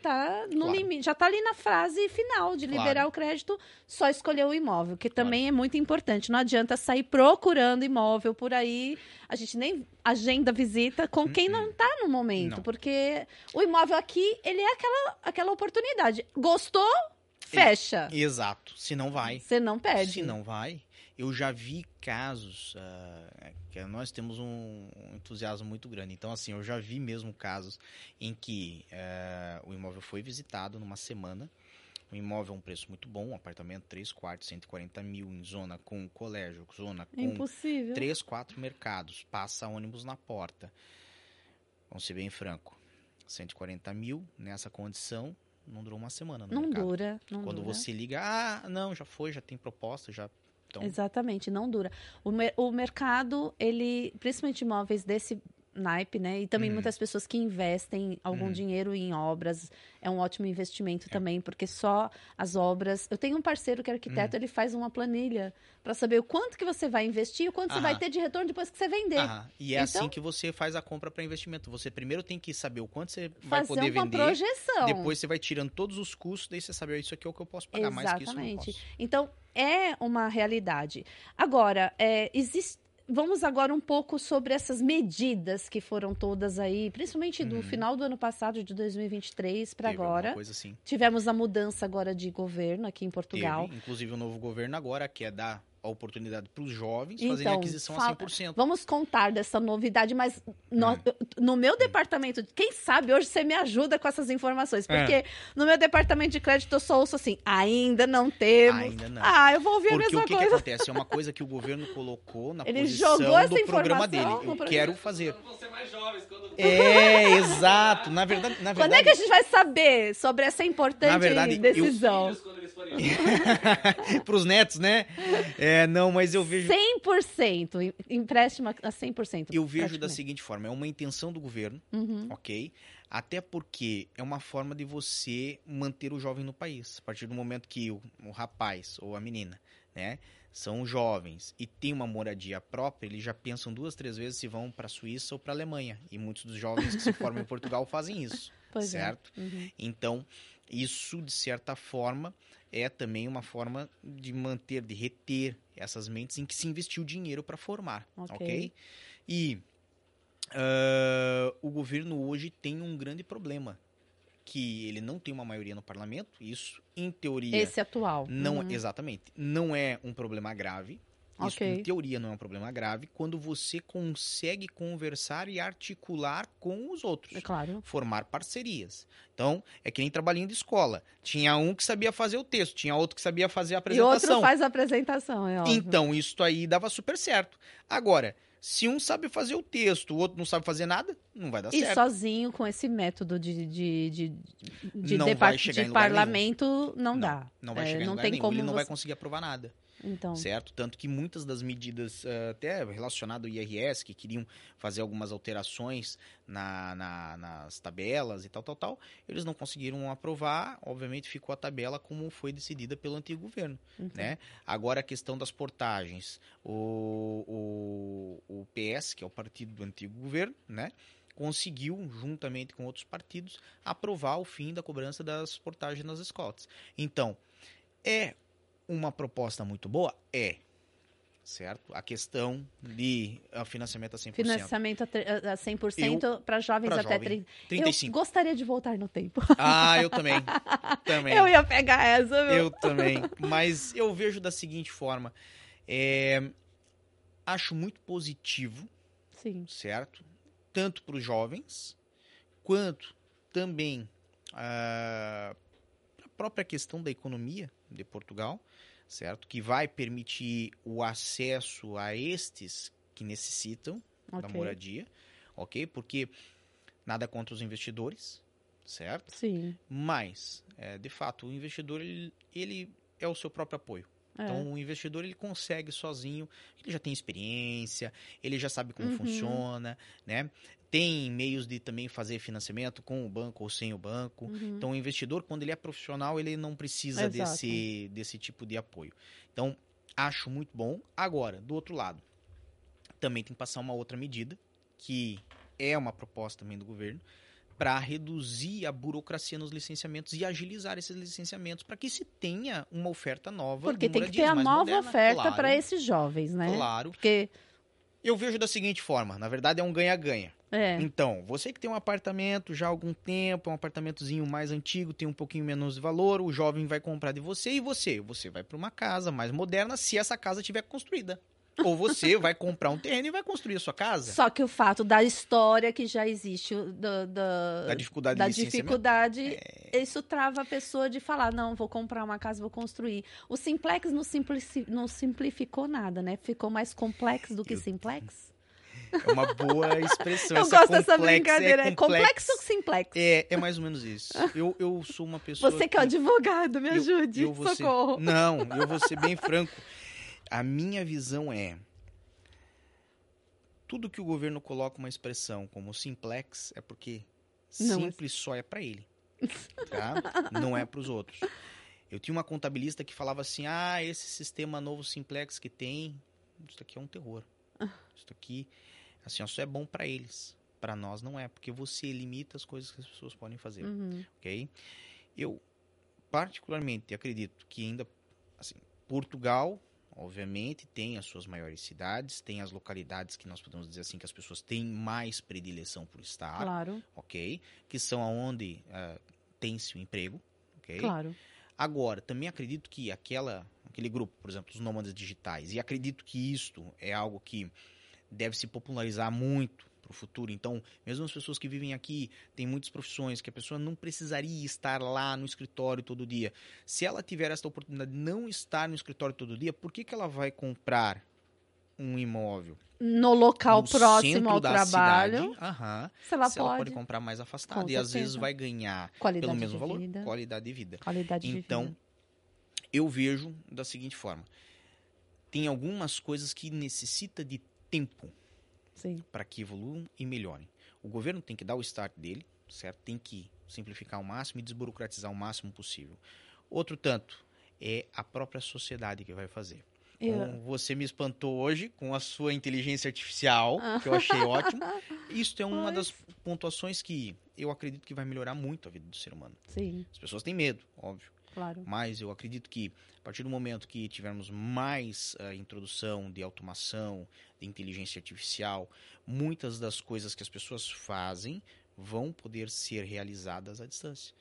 no limite, já tá ali na fase final de liberar o crédito, só escolher o imóvel, que também é muito importante. Não adianta sair procurando imóvel por aí, a gente nem agenda visita com quem não tá no momento, porque o imóvel aqui, ele é aquela oportunidade. Gostou? Fecha. Exato. Se não vai. Você não perde. Se não vai. Eu já vi casos que nós temos um entusiasmo muito grande. Então, assim, eu já vi mesmo casos em que o imóvel foi visitado numa semana. O imóvel é um preço muito bom, um apartamento 3 quartos, 140 mil, em zona com colégio, zona com Impossível. 3, 4 mercados. Passa ônibus na porta. Vamos ser bem franco. 140 mil nessa condição. Não durou uma semana no mercado. Não Quando dura. você liga, não, já foi, já tem proposta, já... Então... Exatamente, não dura. O mercado, ele, principalmente imóveis desse naipe, né? E também muitas pessoas que investem algum dinheiro em obras, é um ótimo investimento também, porque só as obras... Eu tenho um parceiro que é arquiteto, ele faz uma planilha para saber o quanto que você vai investir e o quanto você vai ter de retorno depois que você vender. E é assim que você faz a compra para investimento. Você primeiro tem que saber o quanto você vai poder vender. Fazer uma projeção. Depois você vai tirando todos os custos, daí você sabe, isso aqui é o que eu posso pagar, mais que isso eu não posso. Então, é uma realidade. Agora, vamos agora um pouco sobre essas medidas que foram todas aí, principalmente do final do ano passado, de 2023 para agora. Coisa assim. Tivemos a mudança agora de governo aqui em Portugal. Inclusive o novo governo agora, que é da a oportunidade para os jovens fazerem a aquisição a 100%. Vamos contar dessa novidade, mas no meu departamento, quem sabe hoje você me ajuda com essas informações, porque no meu departamento de crédito eu só ouço assim, ainda não temos. Ainda não. Eu vou ouvir a mesma Porque o que acontece? É uma coisa que o governo colocou na Ele posição jogou essa do programa dele. informação Eu quero fazer. Vão ser mais jovens quando... Exato. Na verdade... Quando é que a gente vai saber sobre essa importante decisão? Quando eles forem... Para os netos, né? Não, mas eu vejo... 100%. Empréstimo a 100%. Eu vejo da seguinte forma, é uma intenção do governo, ok? Até porque é uma forma de você manter o jovem no país. A partir do momento que o rapaz ou a menina, né, são jovens e tem uma moradia própria, eles já pensam 2, 3 vezes se vão para a Suíça ou para a Alemanha. E muitos dos jovens que se formam em Portugal fazem isso, certo? Então, isso, de certa forma, é também uma forma de manter, de reter essas mentes em que se investiu dinheiro para formar, ok? E o governo hoje tem um grande problema, que ele não tem uma maioria no parlamento, isso, em teoria... Esse atual. Não, exatamente. Não é um problema grave. Isso, em teoria, não é um problema grave quando você consegue conversar e articular com os outros. É claro. Formar parcerias. Então, é que nem trabalhinho de escola. Tinha um que sabia fazer o texto, tinha outro que sabia fazer a apresentação. E outro faz a apresentação, é óbvio. Então, isso aí dava super certo. Agora, se um sabe fazer o texto, o outro não sabe fazer nada, não vai dar certo. E sozinho, com esse método de parlamento, não dá. Não vai chegar em lugar nenhum. Ele não vai conseguir aprovar nada. Então. Certo? Tanto que muitas das medidas, até relacionadas ao IRS, que queriam fazer algumas alterações nas tabelas e tal, eles não conseguiram aprovar. Obviamente ficou a tabela como foi decidida pelo antigo governo. Né? Agora a questão das portagens. O PS, que é o partido do antigo governo, né, conseguiu, juntamente com outros partidos, aprovar o fim da cobrança das portagens nas escolas. Então, é uma proposta muito boa? Certo? A questão de financiamento a 100%. Financiamento a 100% para jovens até 35. Eu gostaria de voltar no tempo. Eu também. Eu ia pegar essa, meu. Eu também. Mas eu vejo da seguinte forma. Acho muito positivo. Sim. Certo? Tanto para os jovens, quanto também a própria questão da economia de Portugal, certo? Que vai permitir o acesso a estes que necessitam da moradia, ok? Porque nada contra os investidores, certo? Sim. Mas, de fato, o investidor, ele é o seu próprio apoio. Então, o investidor, ele consegue sozinho, ele já tem experiência, ele já sabe como funciona, né? Tem meios de também fazer financiamento com o banco ou sem o banco. Então, o investidor, quando ele é profissional, ele não precisa desse tipo de apoio. Então, acho muito bom. Agora, do outro lado, também tem que passar uma outra medida, que é uma proposta também do governo, para reduzir a burocracia nos licenciamentos e agilizar esses licenciamentos para que se tenha uma oferta nova. Porque tem que ter a nova oferta para esses jovens, né? Claro. Porque eu vejo da seguinte forma, na verdade é um ganha-ganha. Então, você que tem um apartamento já há algum tempo, um apartamentozinho mais antigo, tem um pouquinho menos de valor, o jovem vai comprar de você e você vai para uma casa mais moderna se essa casa estiver construída. Ou você vai comprar um terreno e vai construir a sua casa. Só que o fato da história que já existe, da dificuldade, isso trava a pessoa de falar, não, vou comprar uma casa, vou construir. O simplex não simplificou nada, né? Ficou mais complexo do que simplex. É uma boa expressão. Eu gosto dessa brincadeira. É complexo ou simplex? É mais ou menos isso. Eu sou uma pessoa... Você que é o advogado, me ajude. Socorro. Não, eu vou ser bem franco. A minha visão tudo que o governo coloca uma expressão como simplex é porque simples só é para ele, tá? Não é para os outros. Eu tinha uma contabilista que falava assim, esse sistema novo simplex que tem, isso aqui é um terror. Isso aqui, assim, só é bom para eles. Para nós não é, porque você limita as coisas que as pessoas podem fazer, ok? Eu, particularmente, acredito que ainda, assim, Portugal... Obviamente, tem as suas maiores cidades, tem as localidades que nós podemos dizer assim que as pessoas têm mais predileção por estar, claro, ok? Que são aonde tem-se o emprego, ok? Claro. Agora, também acredito que aquele grupo, por exemplo, os nômades digitais. E acredito que isto é algo que deve se popularizar muito para o futuro. Então, mesmo as pessoas que vivem aqui, tem muitas profissões que a pessoa não precisaria estar lá no escritório todo dia. Se ela tiver esta oportunidade de não estar no escritório todo dia, por que ela vai comprar um imóvel No local no próximo centro ao da trabalho, cidade? se ela Se ela pode. pode comprar mais afastada. Com E às vezes certeza. vai ganhar Qualidade pelo mesmo de valor, vida. qualidade de vida. Qualidade de Então, vida. eu vejo da seguinte forma. Tem algumas coisas que necessita de tempo Sim. para que evoluam e melhorem. O governo tem que dar o start dele, certo? Tem que simplificar ao máximo e desburocratizar o máximo possível. Outro tanto é a própria sociedade que vai fazer. Você me espantou hoje com a sua inteligência artificial, que eu achei ótimo. Isso é uma das pontuações que eu acredito que vai melhorar muito a vida do ser humano. Sim, As pessoas têm medo, óbvio. claro. Mas eu acredito que a partir do momento que tivermos mais introdução de automação, de inteligência artificial, muitas das coisas que as pessoas fazem vão poder ser realizadas à distância.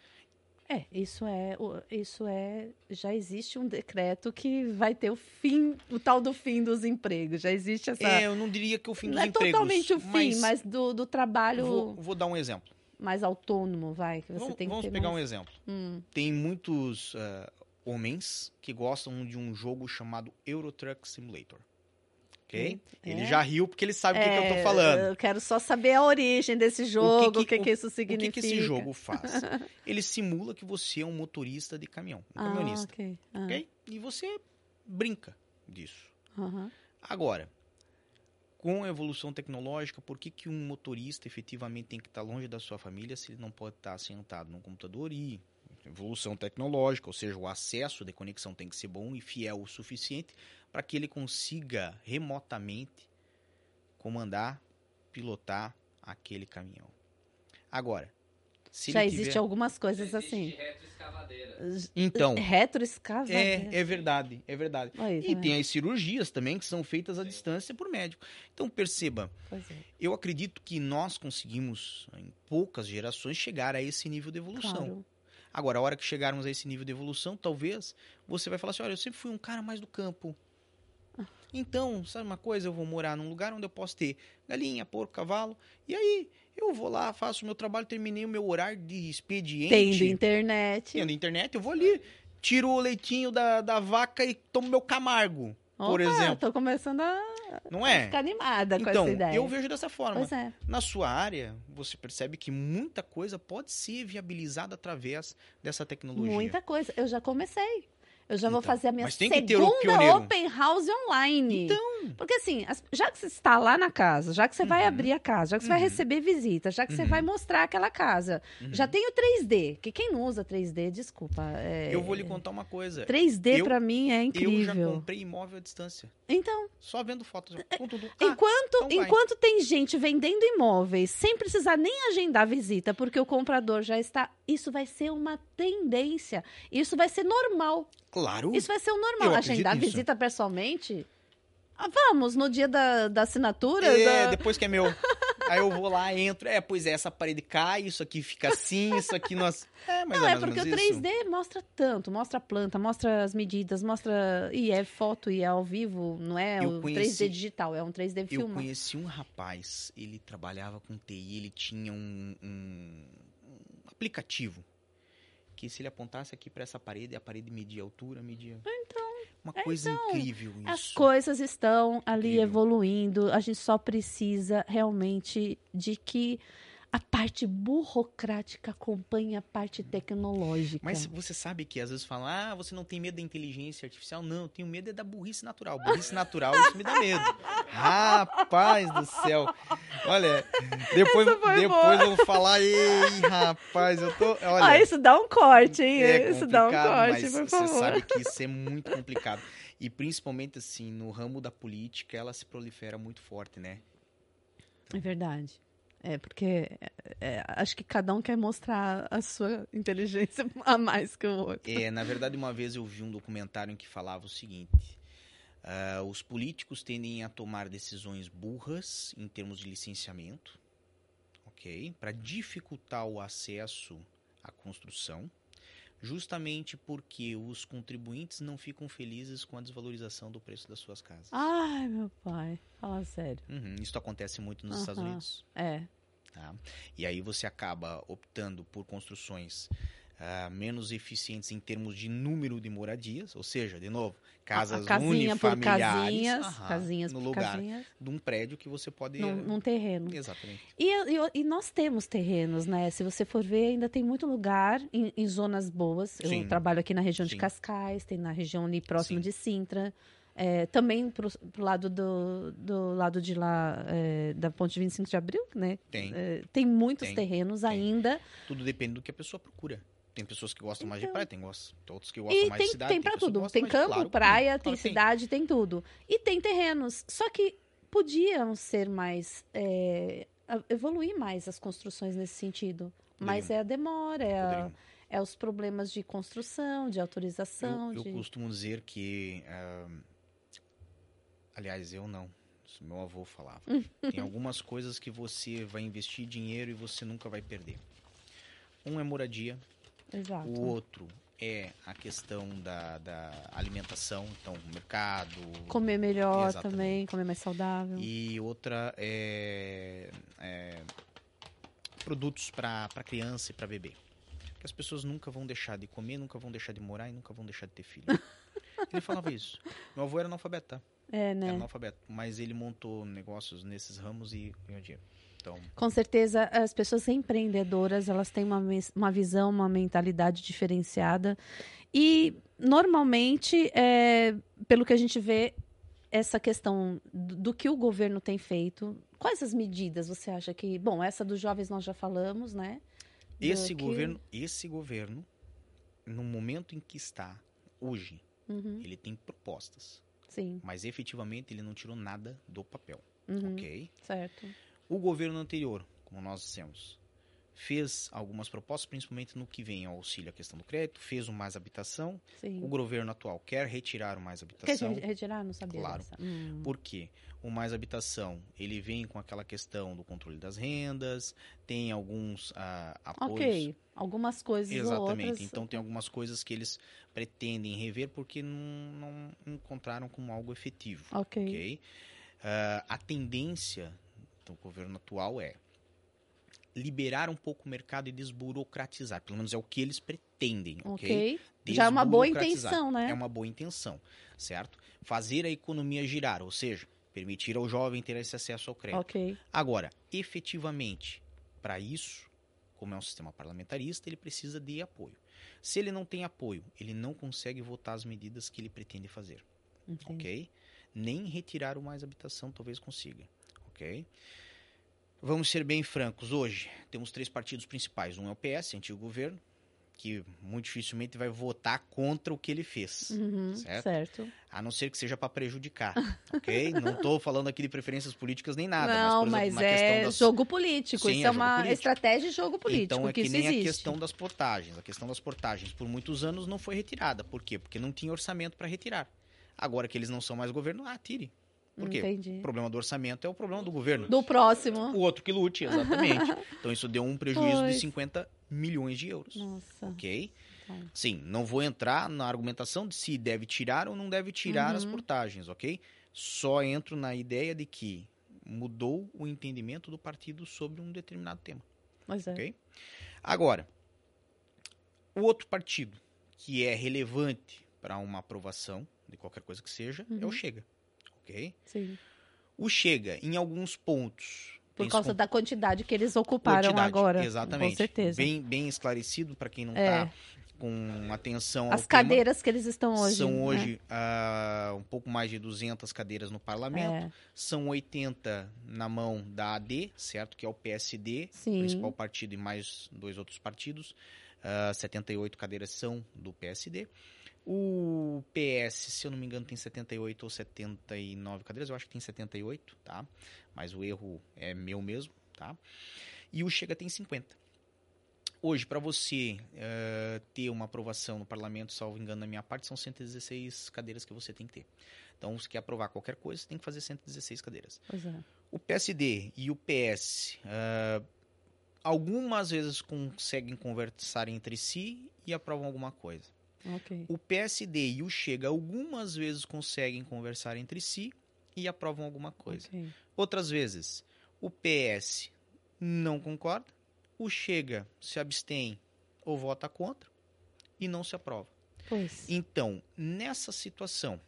Já existe um decreto que vai ter o tal do fim dos empregos. Já existe essa. Eu não diria que é o fim dos Não é empregos. totalmente o fim, mas do trabalho Vou dar um exemplo. mais autônomo, que você tem que Vamos ter pegar mais... um exemplo. Tem muitos homens que gostam de um jogo chamado Euro Truck Simulator. Ok? Ele já riu porque ele sabe o que eu tô falando. Eu quero só saber a origem desse jogo, o que isso significa. O que esse jogo faz? Ele simula que você é um motorista de caminhão, um caminhonista. Ok? E você brinca disso. Agora, com a evolução tecnológica, por que um motorista efetivamente tem que estar longe da sua família se ele não pode estar sentado num computador e evolução tecnológica, ou seja, o acesso de conexão tem que ser bom e fiel o suficiente para que ele consiga remotamente comandar, pilotar aquele caminhão. Agora, se já ele existe tiver... algumas coisas assim. Então, retroescavadeira. é verdade. Aí, E tem as cirurgias também que são feitas à distância por médico. Então, perceba, eu acredito que nós conseguimos, em poucas gerações, chegar a esse nível de evolução. Claro. Agora, a hora que chegarmos a esse nível de evolução, talvez você vai falar assim, olha, eu sempre fui um cara mais do campo. Então, sabe uma coisa? Eu vou morar num lugar onde eu posso ter galinha, porco, cavalo, e aí eu vou lá, faço o meu trabalho, terminei o meu horário de expediente. Tendo internet. Tendo internet, eu vou ali, tiro o leitinho da vaca e tomo meu Camargo, por exemplo. Tô começando a ficar animada com essa ideia. Então, eu vejo dessa forma. Pois é. Na sua área, você percebe que muita coisa pode ser viabilizada através dessa tecnologia. Muita coisa. Eu já comecei. Eu já vou fazer a minha segunda open house online. Então. Porque assim, já que você está lá na casa, já que você vai abrir a casa, já que você vai receber visita, já que você vai mostrar aquela casa, já tem o 3D, que quem não usa 3D, desculpa. Eu vou lhe contar uma coisa. 3D pra mim é incrível. Eu já comprei imóvel à distância. Então. Só vendo fotos. Com tudo. Enquanto tem gente vendendo imóveis sem precisar nem agendar visita, porque o comprador já está... Isso vai ser uma tendência. Isso vai ser normal. Claro. Isso vai ser o normal. Agendar visita pessoalmente? Vamos, no dia da assinatura. Depois que é meu. Aí eu vou lá, entro. Pois é, essa parede cai, isso aqui fica assim, isso aqui nós. Mas não, porque o 3D mostra tanto, mostra a planta, mostra as medidas, mostra. E é foto, e é ao vivo, não é 3D digital, é um 3D filme. Eu conheci um rapaz, ele trabalhava com TI, ele tinha um aplicativo. Que se ele apontasse aqui para essa parede, a parede media a altura, media... Uma coisa incrível isso. As coisas estão ali evoluindo, a gente só precisa realmente de que a parte burocrática acompanhe a parte tecnológica. Mas você sabe que às vezes falam, você não tem medo da inteligência artificial? Não, eu tenho medo da burrice natural. Burrice natural, isso me dá medo. Rapaz do céu. Olha, depois eu vou falar, ei, rapaz, eu tô... Olha, isso dá um corte, hein? Isso dá um corte, mas por favor. Você sabe que isso é muito complicado. E principalmente, assim, no ramo da política, ela se prolifera muito forte, né? É verdade. Porque acho que cada um quer mostrar a sua inteligência a mais que o outro. Na verdade, uma vez eu vi um documentário em que falava o seguinte: os políticos tendem a tomar decisões burras em termos de licenciamento, ok? Para dificultar o acesso à construção, justamente porque os contribuintes não ficam felizes com a desvalorização do preço das suas casas. Ai, meu pai. Fala sério. Isso acontece muito nos Estados Unidos. É. Tá? E aí você acaba optando por construções menos eficientes em termos de número de moradias, ou seja, de novo, casas casinha unifamiliares casinhas no por lugar casinhas. de um prédio que você pode... Num terreno. Exatamente. E nós temos terrenos, né? Se você for ver, ainda tem muito lugar em zonas boas. Eu Sim. trabalho aqui na região de Sim. Cascais, tem na região ali próximo Sim. de Sintra. Também pro lado do lado de lá, da ponte 25 de Abril, né? Tem. Tem muitos Tem. terrenos Tem. ainda. Tudo depende do que a pessoa procura. Tem pessoas que gostam mais de Então. praia, tem outros que gostam mais de cidade. Tem pra pessoas que tudo. gostam Tem mais de- campo, claro que praia, claro tem que cidade, tem tudo. E tem terrenos. Só que podiam ser mais... evoluir mais as construções nesse sentido. Mas Poderiam. é a demora, Poderiam. é os problemas de construção, de autorização. Eu costumo dizer que... aliás, eu não. Isso meu avô falava. Tem algumas coisas que você vai investir dinheiro e você nunca vai perder. Um é moradia. Exato. O outro é a questão da alimentação. Então, mercado. Comer melhor Exatamente. também, comer mais saudável. E outra é produtos para criança e para bebê. Que as pessoas nunca vão deixar de comer, nunca vão deixar de morar e nunca vão deixar de ter filho. Ele falava isso. Meu avô era analfabeto, tá? Né? Era analfabeto, mas ele montou negócios nesses ramos e ganhou dinheiro. Então, Com certeza, as pessoas empreendedoras, elas têm uma visão, uma mentalidade diferenciada. E, normalmente, pelo que a gente vê, essa questão do que o governo tem feito, quais as medidas você acha que... Bom, essa dos jovens nós já falamos, né? esse governo, no momento em que está hoje, ele tem propostas. Sim. Mas, efetivamente, ele não tirou nada do papel. Ok? Certo. O governo anterior, como nós dissemos, fez algumas propostas, principalmente no que vem ao auxílio à questão do crédito, fez o Mais Habitação. Sim. O governo atual quer retirar o Mais Habitação. Quer retirar? Não sabia Claro. dessa. Por quê? O Mais Habitação, ele vem com aquela questão do controle das rendas, tem alguns apoios. Ok. Algumas coisas Exatamente. outras... Então, tem algumas coisas que eles pretendem rever porque não encontraram como algo efetivo. Ok. A tendência do governo atual é liberar um pouco o mercado e desburocratizar. Pelo menos é o que eles pretendem, ok? Já é uma boa Desburocratizar. intenção, né? É uma boa intenção, certo? Fazer a economia girar, ou seja, permitir ao jovem ter esse acesso ao crédito. Ok. Agora, efetivamente, para isso, como é um sistema parlamentarista, ele precisa de apoio. Se ele não tem apoio, ele não consegue votar as medidas que ele pretende fazer, Entendi. ok? Nem retirar o Mais Habitação talvez consiga, ok? Vamos ser bem francos, hoje temos 3 partidos principais. Um é o PS, antigo governo, que muito dificilmente vai votar contra o que ele fez, certo? A não ser que seja para prejudicar, ok? Não estou falando aqui de preferências políticas nem nada. Não, mas, por exemplo, mas na questão das... jogo político. Sim, Isso é é jogo uma político. estratégia de jogo político. Então é que isso nem existe. a questão das portagens. A questão das portagens, por muitos anos, não foi retirada. Por quê? Porque não tinha orçamento para retirar. Agora que eles não são mais governo, tire. Por quê? Entendi. O problema do orçamento é o problema do governo. Do próximo. O outro que lute, exatamente. Então isso deu um prejuízo de Pois. 50 milhões de euros. Nossa. Ok? Tá. Sim, não vou entrar na argumentação de se deve tirar ou não deve tirar as portagens, ok? Só entro na ideia de que mudou o entendimento do partido sobre um determinado tema. Mas é. Ok? Agora, o outro partido que é relevante para uma aprovação de qualquer coisa que seja é o Chega. Ok? Sim. O Chega, em alguns pontos... Por causa da quantidade que eles ocuparam quantidade, agora. exatamente. Com certeza. Bem esclarecido para quem não está com atenção As ao cadeiras que eles estão tema. hoje. São hoje um pouco mais de 200 cadeiras no parlamento. São 80 na mão da AD, certo? Que é o PSD, Sim. principal partido, e mais 2 outros partidos. 78 cadeiras são do PSD. O PS, se eu não me engano, tem 78 ou 79 cadeiras. Eu acho que tem 78, tá? Mas o erro é meu mesmo, tá? E o Chega tem 50. Hoje, para você ter uma aprovação no parlamento, salvo engano na minha parte, são 116 cadeiras que você tem que ter. Então, se quer aprovar qualquer coisa, você tem que fazer 116 cadeiras. Pois é. O PSD e o PS algumas vezes conseguem conversar entre si e aprovam alguma coisa. Ok. O PSD e o Chega algumas vezes conseguem conversar entre si e aprovam alguma coisa. Ok. Outras vezes, o PS não concorda, o Chega se abstém ou vota contra e não se aprova. Pois. Então, nessa situação,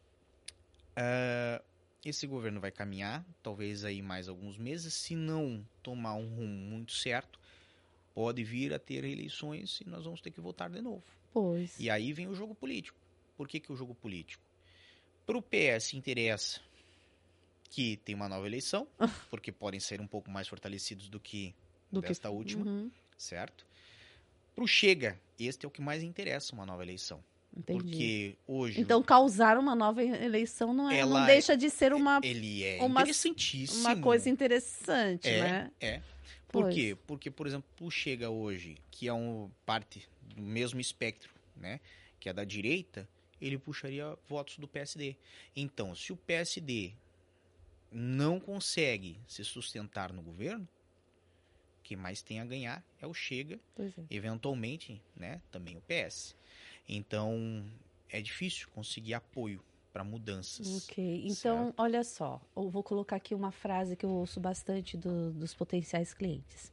esse governo vai caminhar, talvez aí mais alguns meses, se não tomar um rumo muito certo, pode vir a ter eleições e nós vamos ter que votar de novo. Pois. E aí vem o jogo político. Por que o jogo político? Para o PS interessa que tem uma nova eleição, porque podem ser um pouco mais fortalecidos do que desta última, certo? Para o Chega, este é o que mais interessa, uma nova eleição. Entendi. Porque hoje... Então, causar uma nova eleição não deixa de ser Ele é interessantíssimo. Uma coisa interessante, né? Por quê? Porque, por exemplo, o Chega hoje, que é parte do mesmo espectro, né, que é da direita, ele puxaria votos do PSD. Então, se o PSD não consegue se sustentar no governo, quem mais tem a ganhar é o Chega, eventualmente, né, também o PS. Então, é difícil conseguir apoio para mudanças. Ok, então, olha só, eu vou colocar aqui uma frase que eu ouço bastante dos potenciais clientes.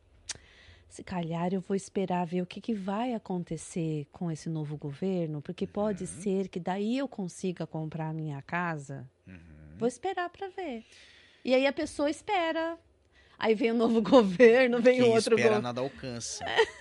Se calhar eu vou esperar ver o que vai acontecer com esse novo governo, porque pode ser que daí eu consiga comprar a minha casa. Vou esperar para ver. E aí a pessoa espera. Aí vem o novo governo, vem o outro governo. Espera nada alcança.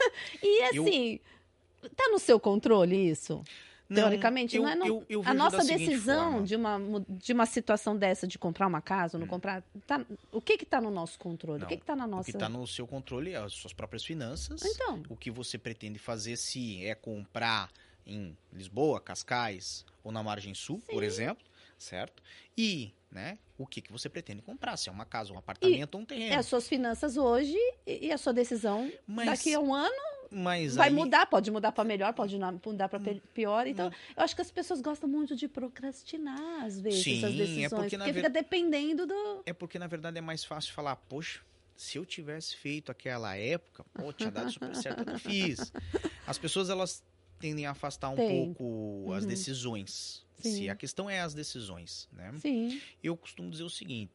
E assim, tá no seu controle isso? Não, teoricamente, não é eu a nossa decisão de uma situação dessa, de comprar uma casa ou não comprar, o que está no nosso controle? Não, o que está na nossa... O que está no seu controle é as suas próprias finanças. Então. O que você pretende fazer, se é comprar em Lisboa, Cascais ou na Margem Sul, por exemplo, certo? E, né, o que você pretende comprar, se é uma casa, um apartamento ou um terreno. É as suas finanças hoje e a sua decisão daqui a um ano vai mudar, pode mudar para melhor, pode mudar para pior. Então, eu acho que as pessoas gostam muito de procrastinar, às vezes, essas decisões. Porque fica dependendo do... É porque, na verdade, é mais fácil falar, poxa, se eu tivesse feito aquela época, tinha dado super certo, eu não fiz. As pessoas, elas tendem a afastar um pouco as decisões. Se a questão é as decisões, né? Sim. Eu costumo dizer o seguinte,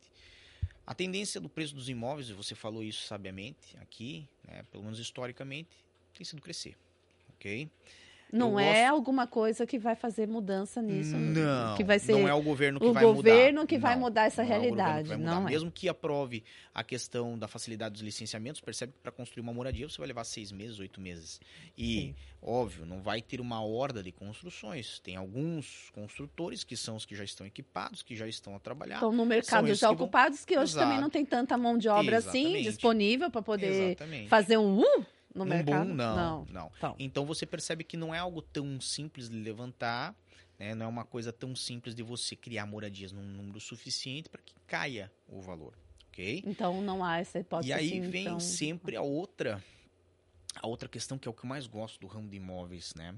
a tendência do preço dos imóveis, e você falou isso sabiamente aqui, né, pelo menos historicamente, tem sido crescer, ok? Não é alguma coisa que vai fazer mudança nisso. Não, que vai ser não é o governo que vai mudar. O governo que vai mudar essa realidade. Não é. Mesmo que aprove a questão da facilidade dos licenciamentos, percebe que para construir uma moradia você vai levar 6 meses, 8 meses. E, óbvio, não vai ter uma horda de construções. Tem alguns construtores que são os que já estão equipados, que já estão a trabalhar. Estão no mercado já ocupados, que hoje também não tem tanta mão de obra assim disponível para poder fazer no mercado? Não. Então você percebe que não é algo tão simples de levantar, né? Não é uma coisa tão simples de você criar moradias num número suficiente para que caia o valor, ok? Então não há essa hipótese. E aí vem sempre a outra questão, que é o que eu mais gosto do ramo de imóveis, né?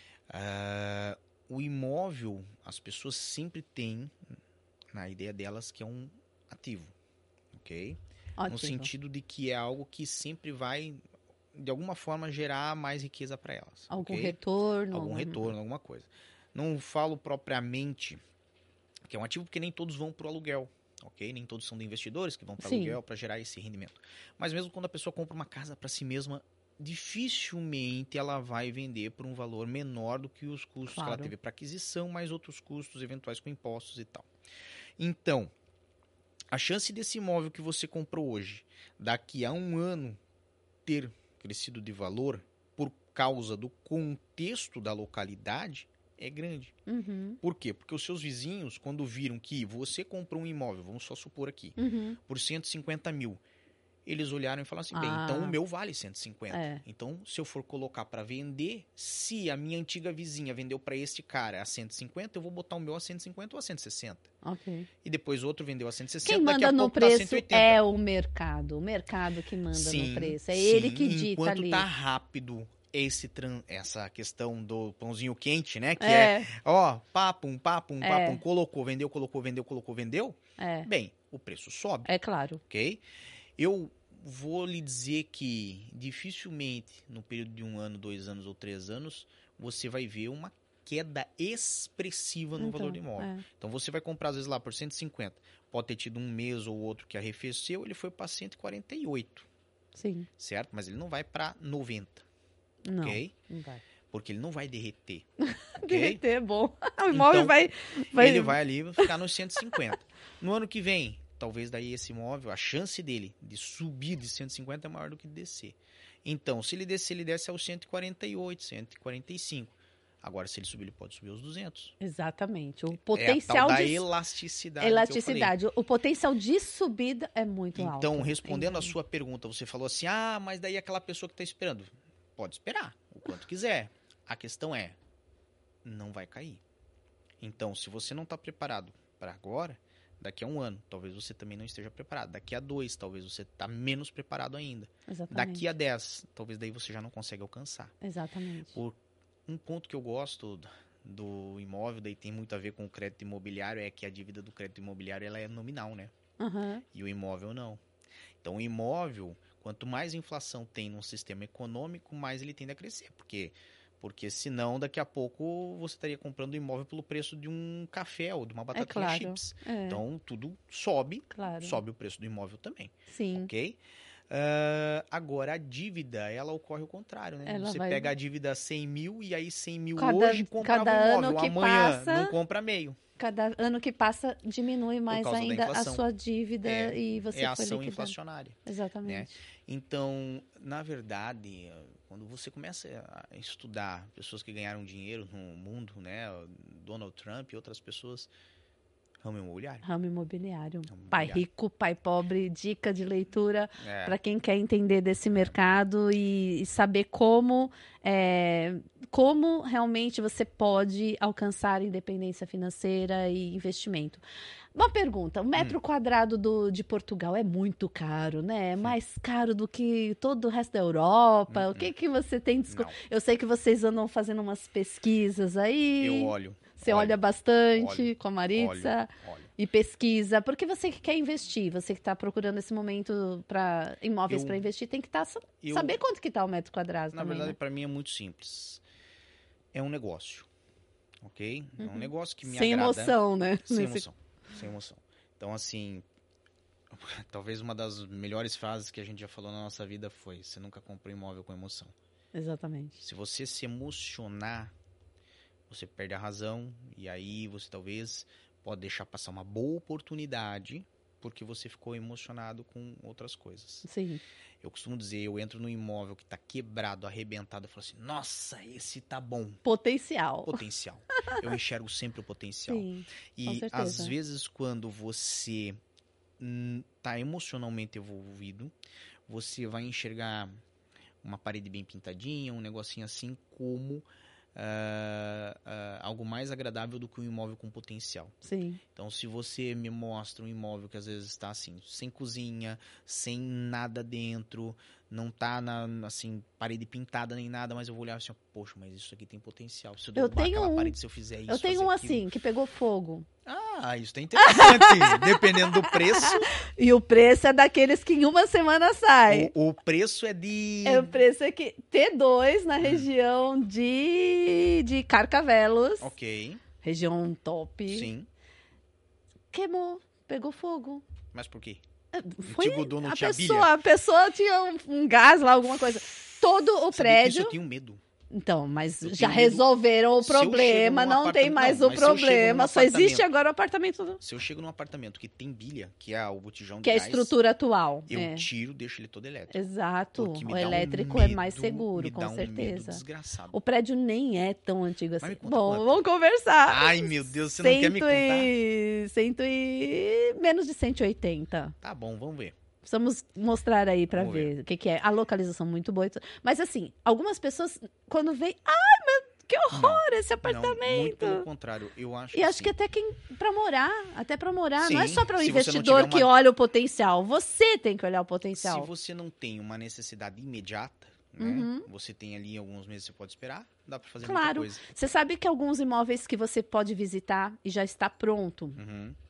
O imóvel, as pessoas sempre têm na ideia delas que é um ativo, ok? No sentido de que é algo que sempre vai, de alguma forma, gerar mais riqueza para elas. Algum retorno. Algum retorno, alguma coisa. Não falo propriamente que é um ativo, porque nem todos vão para o aluguel, ok? Nem todos são de investidores que vão para o aluguel para gerar esse rendimento. Mas mesmo quando a pessoa compra uma casa para si mesma, dificilmente ela vai vender por um valor menor do que os custos que ela teve para aquisição, mais outros custos eventuais com impostos e tal. Então, a chance desse imóvel que você comprou hoje, daqui a um ano, ter crescido de valor por causa do contexto da localidade é grande. Por quê? Porque os seus vizinhos, quando viram que você comprou um imóvel, vamos só supor aqui, por 150 mil, eles olharam e falaram assim, bem, então o meu vale 150. Então, se eu for colocar para vender, se a minha antiga vizinha vendeu para este cara a 150, eu vou botar o meu a 150 ou a 160. Ok. E depois outro vendeu a 160, quem daqui a manda pouco no preço tá 180. é o mercado que manda no preço. É ele que dita enquanto ali. Tá rápido essa questão do pãozinho quente, né? Que papum, colocou, vendeu. Bem, o preço sobe. É claro. Ok? Eu vou lhe dizer que dificilmente no período de 1 ano, 2 anos ou 3 anos você vai ver uma queda expressiva no valor do imóvel. Então você vai comprar às vezes lá por 150, pode ter tido um mês ou outro que arrefeceu, ele foi para 148. Sim. Certo? Mas ele não vai para 90. Não, Ok? não vai. Porque ele não vai derreter. Okay? Derreter é bom. O imóvel então, vai... Ele vai ali ficar nos 150. No ano que vem, talvez daí esse imóvel, a chance dele de subir de 150 é maior do que de descer. Então, se ele descer, ele desce aos 148, 145. Agora, se ele subir, ele pode subir aos 200. Exatamente. O potencial é a tal da de elasticidade. Elasticidade. O potencial de subida é muito alto. Então, respondendo a sua pergunta, você falou assim, mas daí aquela pessoa que está esperando. Pode esperar, o quanto quiser. A questão é, não vai cair. Então, se você não está preparado para agora, daqui a 1 ano, talvez você também não esteja preparado. Daqui a 2, talvez você está menos preparado ainda. Exatamente. Daqui a 10, talvez daí você já não consiga alcançar. Exatamente. Por um ponto que eu gosto do imóvel, daí tem muito a ver com o crédito imobiliário, é que a dívida do crédito imobiliário ela é nominal, né? Uhum. E o imóvel não. Então, o imóvel, quanto mais inflação tem num sistema econômico, mais ele tende a crescer. Porque senão, daqui a pouco, você estaria comprando o imóvel pelo preço de um café ou de uma batatinha chips. Então, tudo sobe, sobe o preço do imóvel também. Sim. Ok? Agora, a dívida, ela ocorre ao contrário, né? Você pega a dívida 100 mil e aí 100 mil hoje comprava um imóvel. Amanhã não compra meio. Cada ano que passa diminui mais ainda a sua dívida e você é a ação inflacionária. Exatamente. Né? Então, na verdade, quando você começa a estudar pessoas que ganharam dinheiro no mundo, né? Donald Trump e outras pessoas... Ramo imobiliário. Pai rico, pai pobre, dica de leitura para quem quer entender desse mercado e saber como realmente você pode alcançar independência financeira e investimento. Uma pergunta, o metro quadrado de Portugal é muito caro, né? É mais caro do que todo o resto da Europa. O que você tem... Eu sei que vocês andam fazendo umas pesquisas aí. Eu olho. Você olha bastante com a Maritza e pesquisa. Porque você que quer investir, você que está procurando esse momento para imóveis para investir, tem que saber quanto que está o metro quadrado. Na também, verdade, né? para mim é muito simples. É um negócio, ok? É um negócio que me Sem agrada. Emoção, né? Sem emoção. Então, assim, talvez uma das melhores frases que a gente já falou na nossa vida foi: você nunca comprou imóvel com emoção. Exatamente. Se você se emocionar, você perde a razão e aí você talvez pode deixar passar uma boa oportunidade porque você ficou emocionado com outras coisas. Sim. Eu costumo dizer, eu entro num imóvel que está quebrado, arrebentado, eu falo assim, nossa, esse tá bom. Potencial. Eu enxergo sempre o potencial. Sim, e às vezes quando você está emocionalmente envolvido, você vai enxergar uma parede bem pintadinha, um negocinho assim como algo mais agradável do que um imóvel com potencial. Sim. Então, se você me mostra um imóvel que às vezes está assim, sem cozinha, sem nada dentro, não tá assim, parede pintada nem nada, mas eu vou olhar assim, poxa, mas isso aqui tem potencial. Se eu derrubar aquela parede, se eu fizer isso, eu tenho assim, que pegou fogo. Isso é interessante, dependendo do preço. E o preço é daqueles que em uma semana sai. O preço é de... O preço é que T2 na região de Carcavelos. Ok. Região top. Sim. Queimou, pegou fogo. Mas por quê? A pessoa tinha um gás lá, alguma coisa. Todo o prédio... Isso eu tenho medo. Então, mas já resolveram o problema, não tem mais o problema, só existe agora o apartamento. Se eu chego num apartamento que tem bilha, que é o botijão de gás... Que é a estrutura atual. Eu tiro, deixo ele todo elétrico. Exato, o elétrico é mais seguro, com certeza. Desgraçado. O prédio nem é tão antigo assim. Bom, vamos conversar. Ai, meu Deus, você não quer me contar? Menos de 180. Tá bom, vamos ver. Precisamos mostrar aí pra ver o que é. A localização muito boa. Mas assim, algumas pessoas, quando veem... Ai, meu, que horror esse apartamento. Não, muito pelo contrário, eu acho E acho que até pra morar. Sim, não é só para o investidor que olha o potencial. Você tem que olhar o potencial. Se você não tem uma necessidade imediata, né? Você tem ali alguns meses, você pode esperar. Dá pra fazer muita coisa. Você sabe que alguns imóveis que você pode visitar e já está pronto...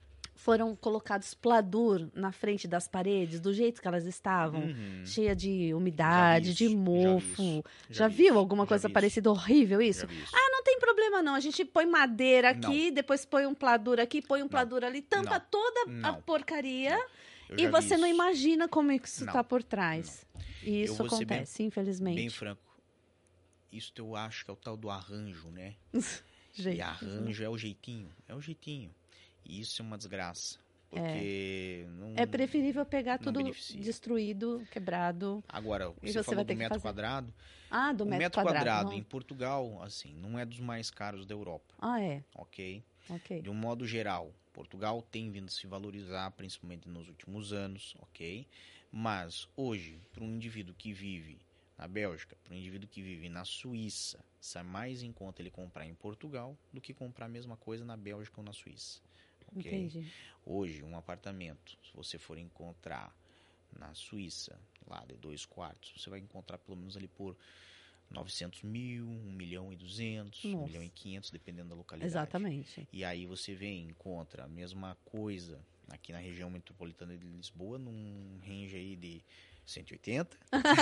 foram colocados pladur na frente das paredes, do jeito que elas estavam, cheia de umidade, de mofo. Já viu alguma coisa parecida? Horrível isso? Não tem problema não, a gente põe madeira aqui, depois põe um pladur aqui, põe um pladur ali, tampa toda a porcaria e você não imagina como isso está por trás. E isso acontece, infelizmente. Bem franco, isso eu acho que é o tal do arranjo, né? Jeito, e arranjo é o jeitinho. E isso é uma desgraça. Porque não é preferível pegar tudo destruído, quebrado. Agora, você falou do metro quadrado. Do o metro quadrado em Portugal, assim, não é dos mais caros da Europa. É? Ok. De um modo geral, Portugal tem vindo a se valorizar, principalmente nos últimos anos, ok? Mas, hoje, para um indivíduo que vive na Bélgica, para um indivíduo que vive na Suíça, sai mais em conta ele comprar em Portugal do que comprar a mesma coisa na Bélgica ou na Suíça. Okay? Entendi. Hoje, um apartamento, se você for encontrar na Suíça, lá de 2 quartos, você vai encontrar pelo menos ali por 900 mil, 1.200.000, 1.500.000, dependendo da localidade. Exatamente. E aí você encontra a mesma coisa aqui na região metropolitana de Lisboa, num range aí de 180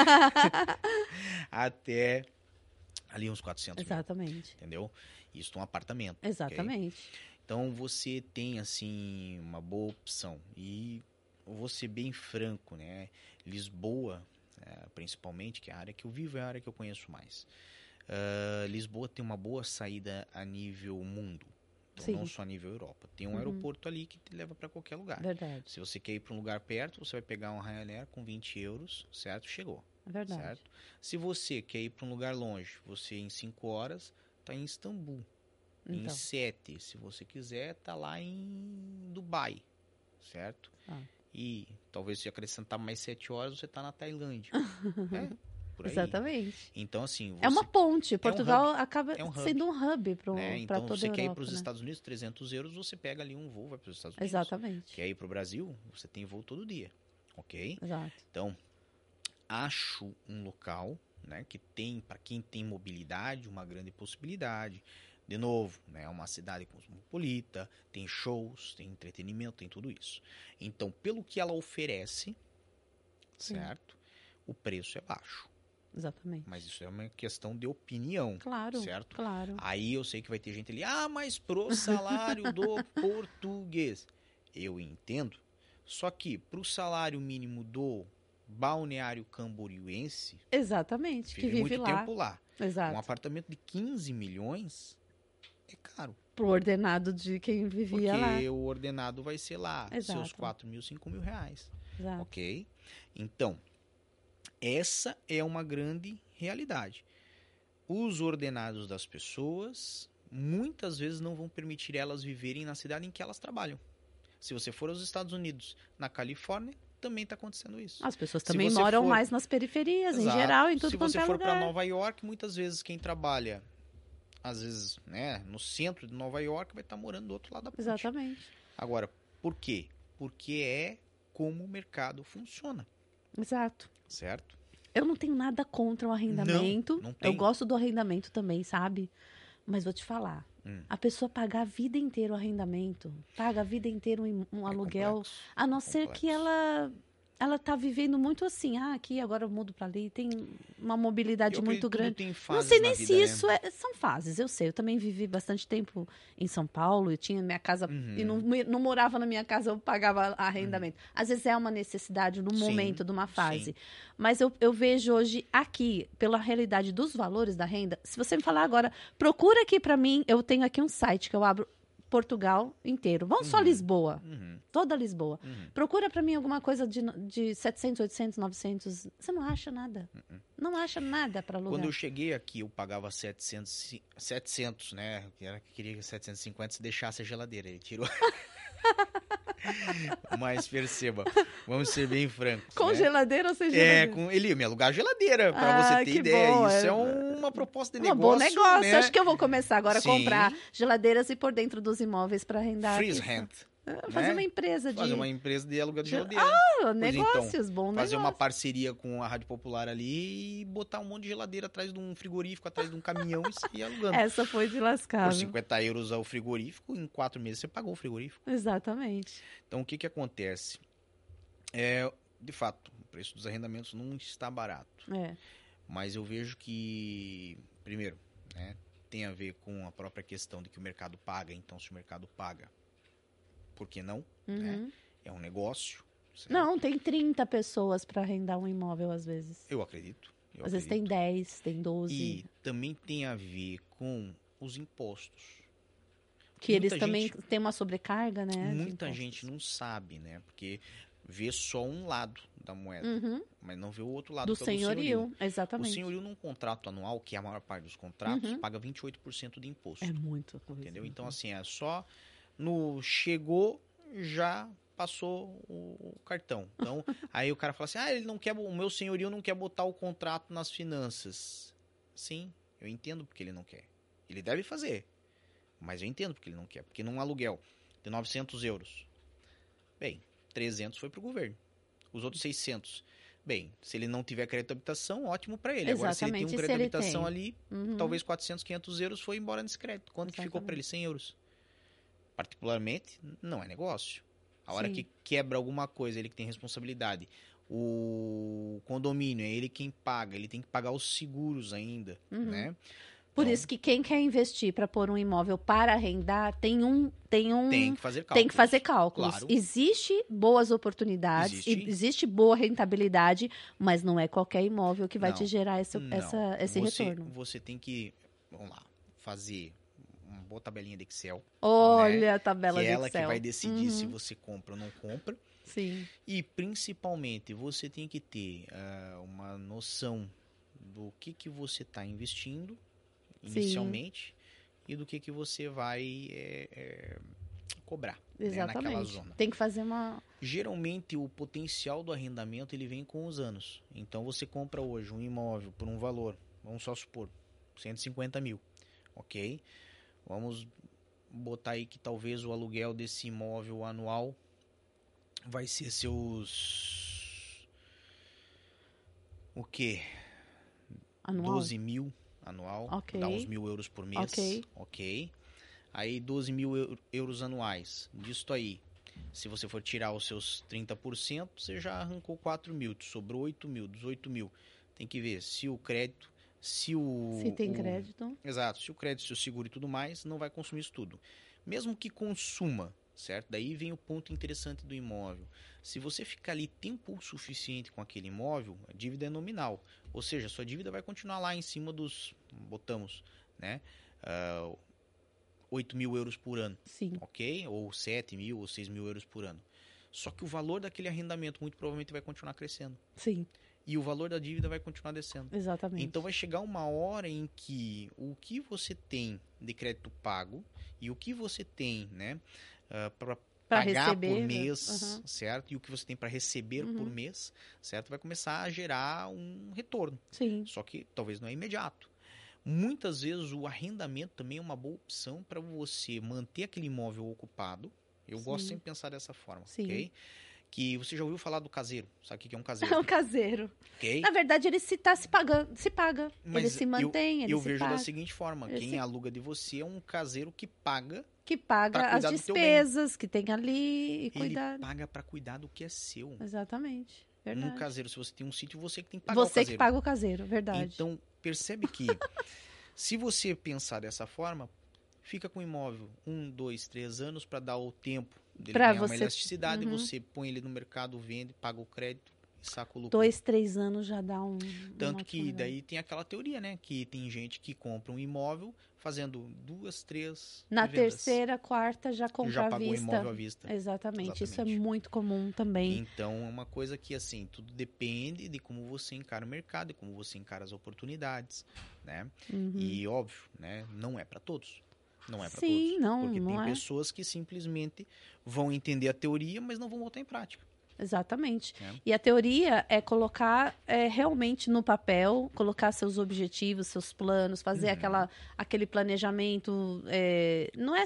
até ali uns 400 Exatamente. mil, entendeu? Isso é um apartamento. Exatamente. Okay? Então, você tem, assim, uma boa opção. E vou ser bem franco, né? Lisboa, principalmente, que é a área que eu vivo, é a área que eu conheço mais. Lisboa tem uma boa saída a nível mundo. Então, não só a nível Europa. Tem um aeroporto ali que te leva para qualquer lugar. Verdade. Se você quer ir para um lugar perto, você vai pegar um Ryanair com 20 euros, certo? Chegou. Verdade. Certo? Se você quer ir para um lugar longe, você em 5 horas está em Istambul. Em 7, se você quiser, tá lá em Dubai, certo? E talvez se acrescentar mais 7 horas, você tá na Tailândia. Por aí. Exatamente. Então, assim... é uma ponte. Portugal um acaba sendo um hub para toda a Europa. Então, você quer ir para os Estados Unidos, 300 euros, você pega ali um voo, vai para os Estados Unidos. Exatamente. Quer ir para o Brasil, você tem voo todo dia, ok? Exato. Então, acho um local, né, que tem, para quem tem mobilidade, uma grande possibilidade. De novo, né, é uma cidade cosmopolita, tem shows, tem entretenimento, tem tudo isso. Então, pelo que ela oferece, certo? O preço é baixo. Exatamente. Mas isso é uma questão de opinião, claro, certo? Claro. Aí eu sei que vai ter gente ali, mas pro salário do português. Eu entendo, só que pro salário mínimo do balneário camboriense... Exatamente, que vive muito tempo lá. Exato. Um apartamento de 15 milhões... é caro. Pro ordenado de quem vivia lá. Porque o ordenado vai ser lá, seus 4 mil, 5 mil reais. Exato. Ok? Então, essa é uma grande realidade. Os ordenados das pessoas, muitas vezes não vão permitir elas viverem na cidade em que elas trabalham. Se você for aos Estados Unidos, na Califórnia, também está acontecendo isso. As pessoas também moram mais nas periferias, em geral, em tudo quanto é lugar. Se você for para Nova York, muitas vezes quem trabalha... às vezes, né, no centro de Nova York, vai estar morando do outro lado da ponte. Exatamente. Agora, por quê? Porque é como o mercado funciona. Exato. Certo? Eu não tenho nada contra o arrendamento. Não tenho. Eu gosto do arrendamento também, sabe? Mas vou te falar. A pessoa pagar a vida inteira o arrendamento, paga a vida inteira um aluguel, complexo. A não ser que ela tá vivendo muito assim, aqui agora eu mudo para ali, tem uma mobilidade muito grande. Tem fases não sei nem na se vida, isso são fases, eu sei. Eu também vivi bastante tempo em São Paulo, eu tinha minha casa e não morava na minha casa, eu pagava arrendamento. Às vezes é uma necessidade no momento de uma fase. Sim. Mas eu vejo hoje aqui, pela realidade dos valores da renda, se você me falar agora, procura aqui para mim, eu tenho aqui um site que eu abro Portugal inteiro. Vamos só Lisboa. Toda Lisboa. Procura para mim alguma coisa de 700, 800, 900. Você não acha nada. Não acha nada para alugar. Quando eu cheguei aqui, eu pagava 700, né? Eu queria que 750 se deixasse a geladeira. Ele tirou. Mas perceba, vamos ser bem francos. Com né? geladeira ou sem geladeira? Ele ia me alugar a geladeira, pra você ter ideia. Boa. Isso é uma proposta de negócio. Um bom negócio. Né? Acho que eu vou começar agora a comprar geladeiras e pôr dentro dos imóveis para arrendar. Freeze hand. Fazer uma empresa Fazer uma empresa de aluguel de geladeira. Negócios, então, bom fazer negócio. uma parceria com a Rádio Popular ali e botar um monte de geladeira atrás de um frigorífico, atrás de um caminhão e sair alugando. Essa foi de lascar. Por 50 euros ao frigorífico, em 4 meses você pagou o frigorífico. Exatamente. Então, o que acontece? De fato, o preço dos arrendamentos não está barato. Mas eu vejo que, primeiro, né, tem a ver com a própria questão de que o mercado paga. Então, se o mercado paga, por que não? Né? É um negócio. Certo? Não, tem 30 pessoas para arrendar um imóvel, às vezes. Eu acredito. Às vezes tem 10, tem 12. E também tem a ver com os impostos. Que eles também têm uma sobrecarga, né? Muita gente não sabe, né? Porque vê só um lado da moeda, mas não vê o outro lado. Do senhorio, exatamente. O senhorio num contrato anual, que é a maior parte dos contratos, paga 28% de imposto. É muito coisa. Entendeu? Então, assim, é só chegou, já passou o cartão. Então, aí o cara fala assim, ele não quer, o meu senhorio não quer botar o contrato nas finanças. Sim, eu entendo porque ele não quer. Ele deve fazer, mas eu entendo porque ele não quer. Porque num aluguel de 900 euros, bem, 300 foi pro governo. Os outros 600, bem, se ele não tiver crédito de habitação, ótimo para ele. Agora, se ele tem um crédito de habitação ali, talvez 400, 500 euros foi embora nesse crédito. Quanto que ficou para ele? 100 euros. Particularmente, não é negócio. A hora que quebra alguma coisa, ele que tem responsabilidade. O condomínio, é ele quem paga. Ele tem que pagar os seguros ainda, né? Por isso que quem quer investir para pôr um imóvel para arrendar, tem que fazer cálculos. Tem que fazer cálculos. Claro. Existe boas oportunidades, existe boa rentabilidade, mas não é qualquer imóvel que vai te gerar esse retorno. Você tem que, vamos lá, fazer uma boa tabelinha de Excel. Olha, né? a tabela de Excel. Que é ela que vai decidir se você compra ou não compra. Sim. E, principalmente, você tem que ter uma noção do que você está investindo inicialmente e do que você vai cobrar. Exatamente. Né, naquela zona. Tem que fazer uma... Geralmente, o potencial do arrendamento ele vem com os anos. Então, você compra hoje um imóvel por um valor, vamos só supor, 150 mil, ok? Vamos botar aí que talvez o aluguel desse imóvel anual vai ser seus... O quê? Anual? 12 mil anual, dá uns 1.000 euros por mês, ok. Aí 12 mil euros anuais, disso aí, se você for tirar os seus 30%, você já arrancou 4 mil, sobrou 8 mil, 18 mil. Tem que ver se o crédito, se tem crédito. Exato, se o crédito, se o seguro e tudo mais, não vai consumir isso tudo. Mesmo que consuma, certo? Daí vem o ponto interessante do imóvel. Se você ficar ali tempo suficiente com aquele imóvel, a dívida é nominal. Ou seja, a sua dívida vai continuar lá em cima dos, botamos, né? 8 mil euros por ano. Sim. Ok? Ou 7 mil ou 6 mil euros por ano. Só que o valor daquele arrendamento muito provavelmente vai continuar crescendo. Sim. E o valor da dívida vai continuar descendo. Exatamente. Então vai chegar uma hora em que o que você tem de crédito pago e o que você tem, né, para pagar receber, por mês, certo? E o que você tem para receber por mês, certo? Vai começar a gerar um retorno. Sim. Só que talvez não é imediato. Muitas vezes o arrendamento também é uma boa opção para você manter aquele imóvel ocupado. Eu gosto sempre de pensar dessa forma, ok? Que você já ouviu falar do caseiro. Sabe o que é um caseiro? É um caseiro. Okay? Na verdade, ele se paga. Mas ele se mantém, ele eu se vejo paga. da seguinte forma. Quem aluga de você é um caseiro que paga... Que paga as despesas que tem ali e cuidar. Ele paga para cuidar do que é seu. Exatamente. Verdade. No caseiro, se você tem um sítio, você que tem que pagar o caseiro. Você caseiro. que paga o caseiro, verdade. Então, percebe que se você pensar dessa forma, fica com o imóvel 1, 2, 3 anos para dar o tempo dele ganhar uma elasticidade, você põe ele no mercado, vende, paga o crédito e saca o lucro. 2, 3 anos já dá um... Tanto que daí tem aquela teoria, né? Que tem gente que compra um imóvel fazendo 2, 3 na vendas. terceira, quarta já compra já à pagou vista. o imóvel à vista. Exatamente. Isso é muito comum também. Então, é uma coisa que, assim, tudo depende de como você encara o mercado e como você encara as oportunidades, né? E, óbvio, né? Não é para todos. Não é para todos. Não, porque não tem pessoas que simplesmente vão entender a teoria, mas não vão botar em prática. Exatamente. E a teoria é colocar realmente no papel, colocar seus objetivos, seus planos, fazer aquele planejamento. Não é sair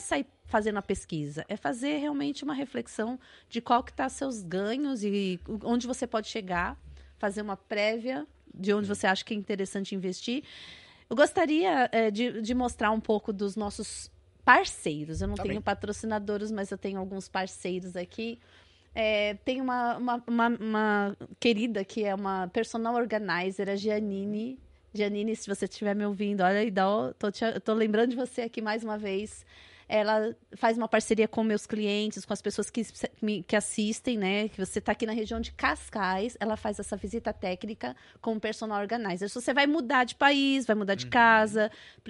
fazendo a pesquisa, é fazer realmente uma reflexão de qual que tá seus ganhos e onde você pode chegar, fazer uma prévia de onde você acha que é interessante investir. Eu gostaria de mostrar um pouco dos nossos parceiros. Eu não tenho patrocinadores, mas eu tenho alguns parceiros aqui. Tem uma querida que é uma personal organizer, a Giannini. Giannini, se você estiver me ouvindo, olha aí, tô lembrando de você aqui mais uma vez. Ela faz uma parceria com meus clientes, com as pessoas que assistem, né? Que você está aqui na região de Cascais, ela faz essa visita técnica com o personal organizer. Se você vai mudar de país, vai mudar de casa,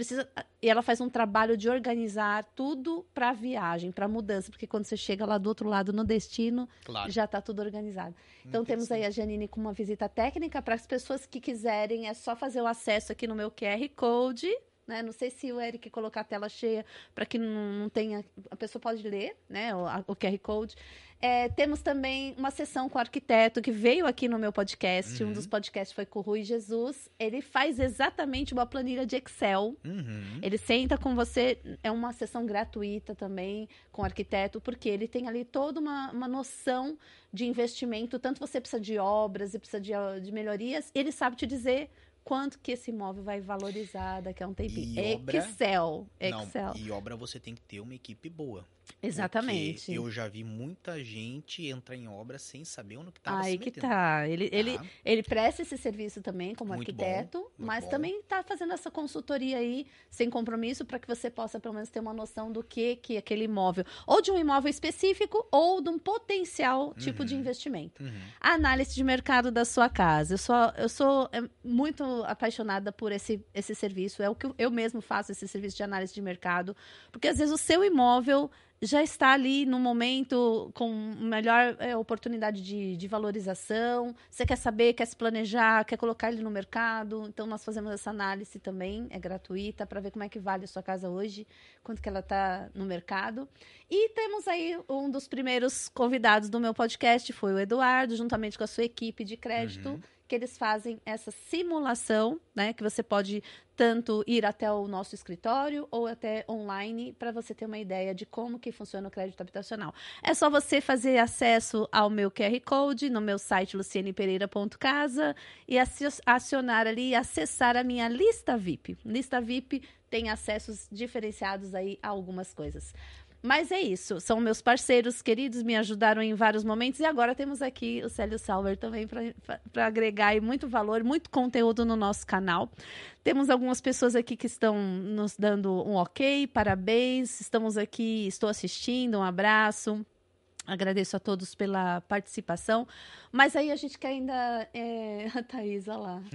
e ela faz um trabalho de organizar tudo para a viagem, para a mudança, porque quando você chega lá do outro lado no destino, já está tudo organizado. Então temos aí a Janine com uma visita técnica para as pessoas que quiserem, é só fazer o acesso aqui no meu QR Code. Né? Não sei se o Eric colocar a tela cheia para que não tenha... A pessoa pode ler, né? o QR Code. Temos também uma sessão com o arquiteto que veio aqui no meu podcast. Um dos podcasts foi com o Rui Jesus. Ele faz exatamente uma planilha de Excel. Ele senta com você. É uma sessão gratuita também com o arquiteto, porque ele tem ali toda uma noção de investimento. Tanto você precisa de obras e precisa de melhorias. Ele sabe te dizer quanto que esse imóvel vai valorizar daqui a um tempinho. Excel. E obra você tem que ter uma equipe boa. Exatamente. Porque eu já vi muita gente entrar em obra sem saber onde que estava se Aí metendo. que tá. Ele presta esse serviço também como Muito arquiteto, bom, mas bom. também está fazendo essa consultoria aí, sem compromisso, para que você possa pelo menos ter uma noção do que aquele imóvel, ou de um imóvel específico, ou de um potencial tipo de investimento. A análise de mercado da sua casa. Eu sou muito apaixonada por esse serviço. É o que eu mesmo faço, esse serviço de análise de mercado, porque às vezes o seu imóvel já está ali no momento com melhor oportunidade de valorização. Você quer saber, quer se planejar, quer colocar ele no mercado. Então, nós fazemos essa análise também, é gratuita, para ver como é que vale a sua casa hoje, quanto que ela está no mercado. E temos aí um dos primeiros convidados do meu podcast, foi o Eduardo, juntamente com a sua equipe de crédito, que eles fazem essa simulação, né, que você pode tanto ir até o nosso escritório ou até online para você ter uma ideia de como que funciona o crédito habitacional. É só você fazer acesso ao meu QR Code no meu site lucianepereira.casa e acionar ali e acessar a minha lista VIP. Lista VIP tem acessos diferenciados aí a algumas coisas. Mas é isso, são meus parceiros queridos, me ajudaram em vários momentos e agora temos aqui o Célio Sauer também para agregar aí muito valor, muito conteúdo no nosso canal. Temos algumas pessoas aqui que estão nos dando um ok, parabéns, estamos aqui, estou assistindo, um abraço. Agradeço a todos pela participação, mas aí a gente quer ainda... a Thaís, olha lá.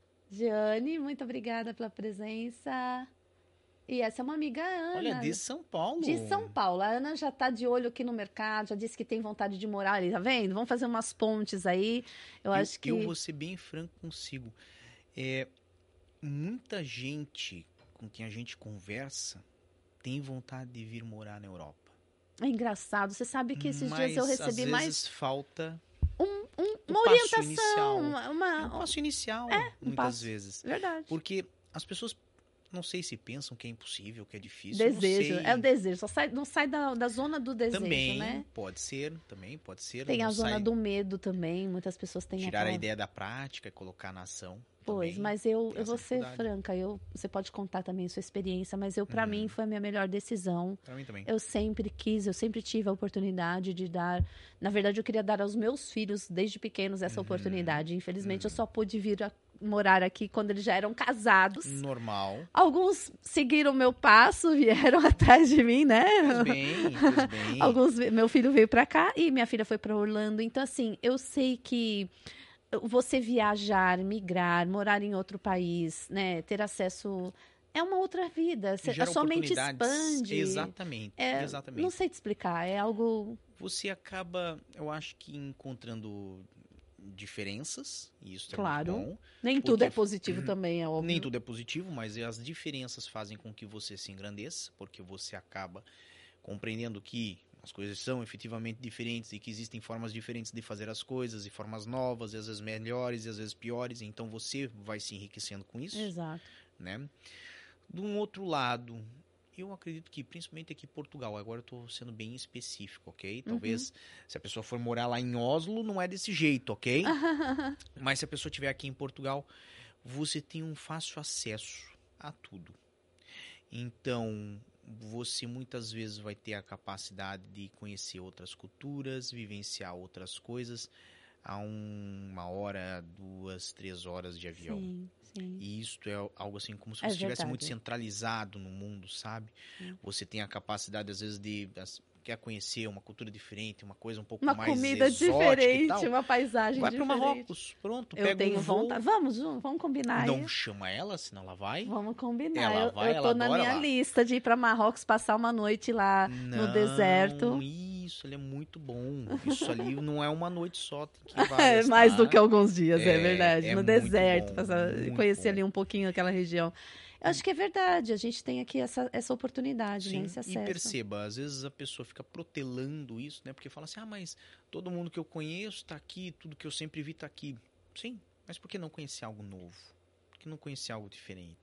Giane, muito obrigada pela presença. E essa é uma amiga Ana. Olha, de São Paulo. De São Paulo. A Ana já está de olho aqui no mercado, já disse que tem vontade de morar ali, tá vendo? Vamos fazer umas pontes aí. Eu vou ser bem franco consigo. Muita gente com quem a gente conversa tem vontade de vir morar na Europa. É engraçado. Você sabe que esses dias eu recebi às mais... vezes falta... uma orientação. Inicial. Um passo inicial, muitas vezes. Verdade. Porque as pessoas... Não sei se pensam que é impossível, que é difícil. Desejo, é o desejo. Não sai da zona do desejo, também, né? Pode ser. Tem a zona do medo também. Muitas pessoas têm tirar a ideia da prática e colocar na ação. Pois, também, mas eu vou ser franca. Você pode contar também sua experiência, mas para mim foi a minha melhor decisão. Para mim também. Eu sempre tive a oportunidade de dar... Na verdade, eu queria dar aos meus filhos, desde pequenos, essa oportunidade. Infelizmente, eu só pude vir morar aqui quando eles já eram casados. Normal. Alguns seguiram o meu passo, vieram atrás de mim, né? Fez bem. Meu filho veio para cá e minha filha foi para Orlando. Então, assim, eu sei que você viajar, migrar, morar em outro país, né? Ter acesso... É uma outra vida. A sua mente expande. Exatamente. Não sei te explicar. É algo... Você acaba, eu acho que encontrando diferenças, e isso é claro. muito bom. Nem tudo é positivo também, é óbvio. Nem tudo é positivo, mas as diferenças fazem com que você se engrandeça, porque você acaba compreendendo que as coisas são efetivamente diferentes e que existem formas diferentes de fazer as coisas, e formas novas, e às vezes melhores, e às vezes piores, então você vai se enriquecendo com isso. Exato. Né? De um outro lado, Eu acredito que, principalmente aqui em Portugal, agora eu estou sendo bem específico, ok? Talvez, se a pessoa for morar lá em Oslo, não é desse jeito, ok? Mas se a pessoa estiver aqui em Portugal, você tem um fácil acesso a tudo. Então, você muitas vezes vai ter a capacidade de conhecer outras culturas, vivenciar outras coisas a 1 hora, 2, 3 horas de avião. Sim, sim. E isto é algo assim como se você estivesse muito centralizado no mundo, sabe? Você tem a capacidade, às vezes, quer conhecer uma cultura diferente, uma coisa um pouco mais comida exótica diferente, e tal. uma paisagem vai diferente. Vai para Marrocos, pronto, Eu pega tenho um voo. vontade. Vamos, Ju, vamos combinar. Não chama ela, senão ela vai. Vamos combinar. Ela vai, eu tô na minha lista de ir para Marrocos, passar uma noite lá no deserto. Isso, ele é muito bom. Isso ali não é uma noite só, tem que ir várias, mais do que alguns dias, é verdade. É no deserto, bom, conhecer ali um pouquinho aquela região. Eu acho que é verdade, a gente tem aqui essa oportunidade, sim, né, esse acesso. E perceba, às vezes a pessoa fica protelando isso, né? Porque fala assim, mas todo mundo que eu conheço está aqui, tudo que eu sempre vi está aqui. Sim, mas por que não conhecer algo novo? Por que não conhecer algo diferente?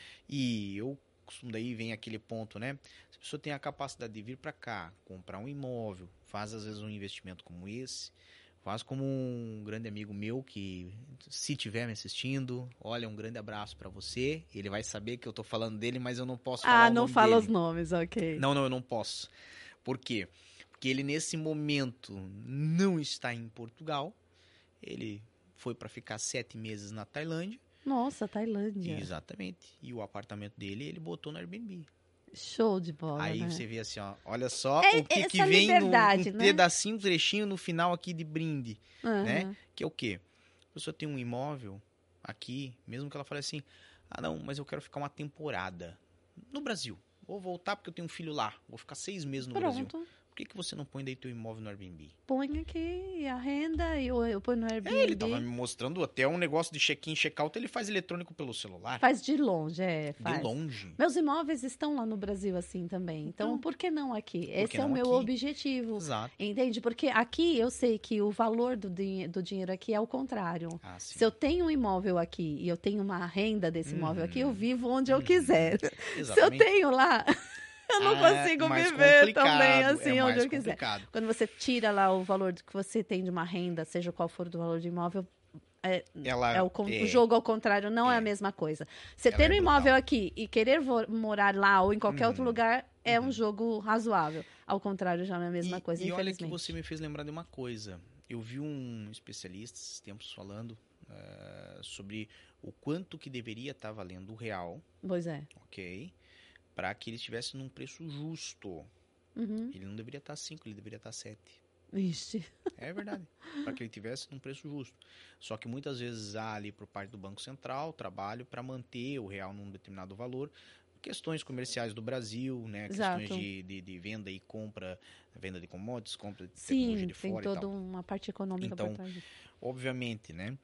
E eu costumo, daí vem aquele ponto, né? Se a pessoa tem a capacidade de vir para cá, comprar um imóvel, faz às vezes um investimento como esse, faz como um grande amigo meu que, se estiver me assistindo, olha, um grande abraço para você. Ele vai saber que eu tô falando dele, mas eu não posso falar o nome dele. Ah, não fala os nomes, ok. Não, eu não posso. Por quê? Porque ele, nesse momento, não está em Portugal. Ele foi para ficar 7 meses na Tailândia. Nossa, Tailândia. Exatamente. E o apartamento dele, ele botou no Airbnb. Show de bola, Aí né? você vê assim, ó, olha só o que vem um né? pedacinho, um trechinho no final aqui de brinde, né? Que é o quê? A pessoa tem um imóvel aqui, mesmo que ela fale assim, não, mas eu quero ficar uma temporada no Brasil. Vou voltar porque eu tenho um filho lá, vou ficar 6 meses no Brasil. Por que você não põe daí teu imóvel no Airbnb? Põe aqui a renda e eu ponho no Airbnb. Ele tava me mostrando até um negócio de check-in, check-out, ele faz eletrônico pelo celular. Faz de longe, faz. De longe. Meus imóveis estão lá no Brasil assim também. Então, por que não aqui? Esse é o meu objetivo. Exato. Entende? Porque aqui eu sei que o valor do dinheiro aqui é o contrário. Se eu tenho um imóvel aqui e eu tenho uma renda desse imóvel aqui, eu vivo onde eu quiser. Exatamente. Se eu tenho lá... Eu não consigo viver também assim onde eu quiser. Quando você tira lá o valor que você tem de uma renda, seja qual for do valor de imóvel, o jogo ao contrário não é a mesma coisa. Você ter um imóvel aqui e querer morar lá ou em qualquer outro lugar é um jogo razoável. Ao contrário, já não é a mesma coisa, infelizmente. E olha que você me fez lembrar de uma coisa. Eu vi um especialista esses tempos falando sobre o quanto que deveria estar valendo o real. Pois é. Ok. Para que ele estivesse num preço justo. Ele não deveria estar 5, ele deveria estar 7. Ixi. É verdade. Para que ele estivesse num preço justo. Só que muitas vezes há ali por parte do Banco Central trabalho para manter o real num determinado valor. Questões comerciais do Brasil, né? Questões de venda e compra, venda de commodities, compra de tecnologia de fora e tal. Tem toda uma parte econômica por trás. Obviamente, né?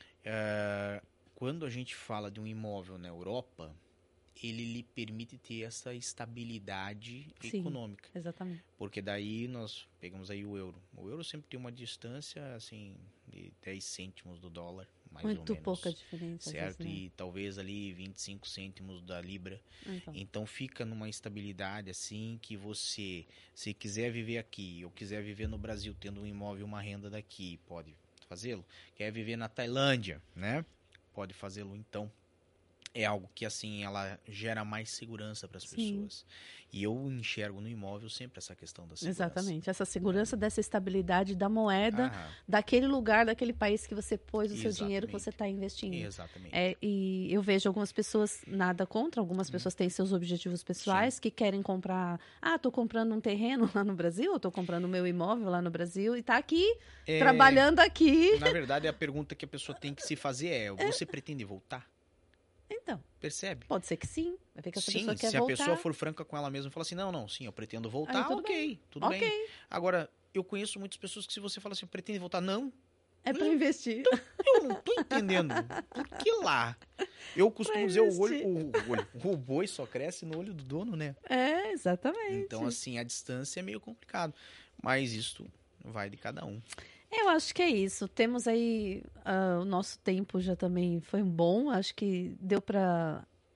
Quando a gente fala de um imóvel na Europa, ele lhe permite ter essa estabilidade econômica. Exatamente. Porque daí nós pegamos aí o euro. O euro sempre tem uma distância, assim, de 10 cêntimos do dólar, mais ou menos. Muito pouca diferença. Certo? Vezes, né? E talvez ali 25 cêntimos da libra. Então fica numa estabilidade, assim, que você, se quiser viver aqui, ou quiser viver no Brasil, tendo um imóvel, uma renda daqui, pode fazê-lo. Quer viver na Tailândia, né? Pode fazê-lo, então. É algo que, assim, ela gera mais segurança para as pessoas. E eu enxergo no imóvel sempre essa questão da segurança. Exatamente. Essa segurança dessa estabilidade da moeda, daquele lugar, daquele país que você pôs o seu dinheiro que você está investindo. Exatamente. E eu vejo algumas pessoas, nada contra, algumas pessoas têm seus objetivos pessoais que querem comprar... estou comprando um terreno lá no Brasil, estou comprando o meu imóvel lá no Brasil e está aqui, trabalhando aqui. Na verdade, a pergunta que a pessoa tem que se fazer é, você pretende voltar? Então, percebe? Pode ser que sim. Vai ver que essa pessoa quer voltar. Se a pessoa for franca com ela mesma e falar assim, não, sim, eu pretendo voltar, tudo bem. Agora, eu conheço muitas pessoas que se você fala assim, pretende voltar, não. É para investir. Eu não tô entendendo. Por que lá? Eu costumo dizer, o boi só cresce no olho do dono, né? Exatamente. Então, assim, a distância é meio complicado. Mas isso vai de cada um. Eu acho que é isso. Temos aí o nosso tempo já também foi bom. Acho que deu para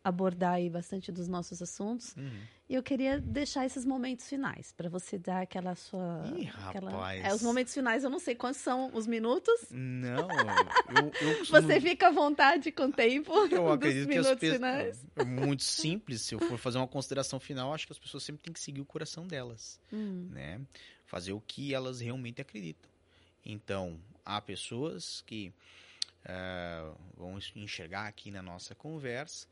abordar aí bastante dos nossos assuntos. E eu queria deixar esses momentos finais, para você dar aquela sua... Ih, rapaz. Os momentos finais, eu não sei quantos são os minutos. Não, eu costumo... Você fica à vontade com o tempo Eu acredito dos que minutos finais. É muito simples. Se eu for fazer uma consideração final, acho que as pessoas sempre têm que seguir o coração delas, né? Fazer o que elas realmente acreditam. Então, há pessoas que vão enxergar aqui na nossa conversa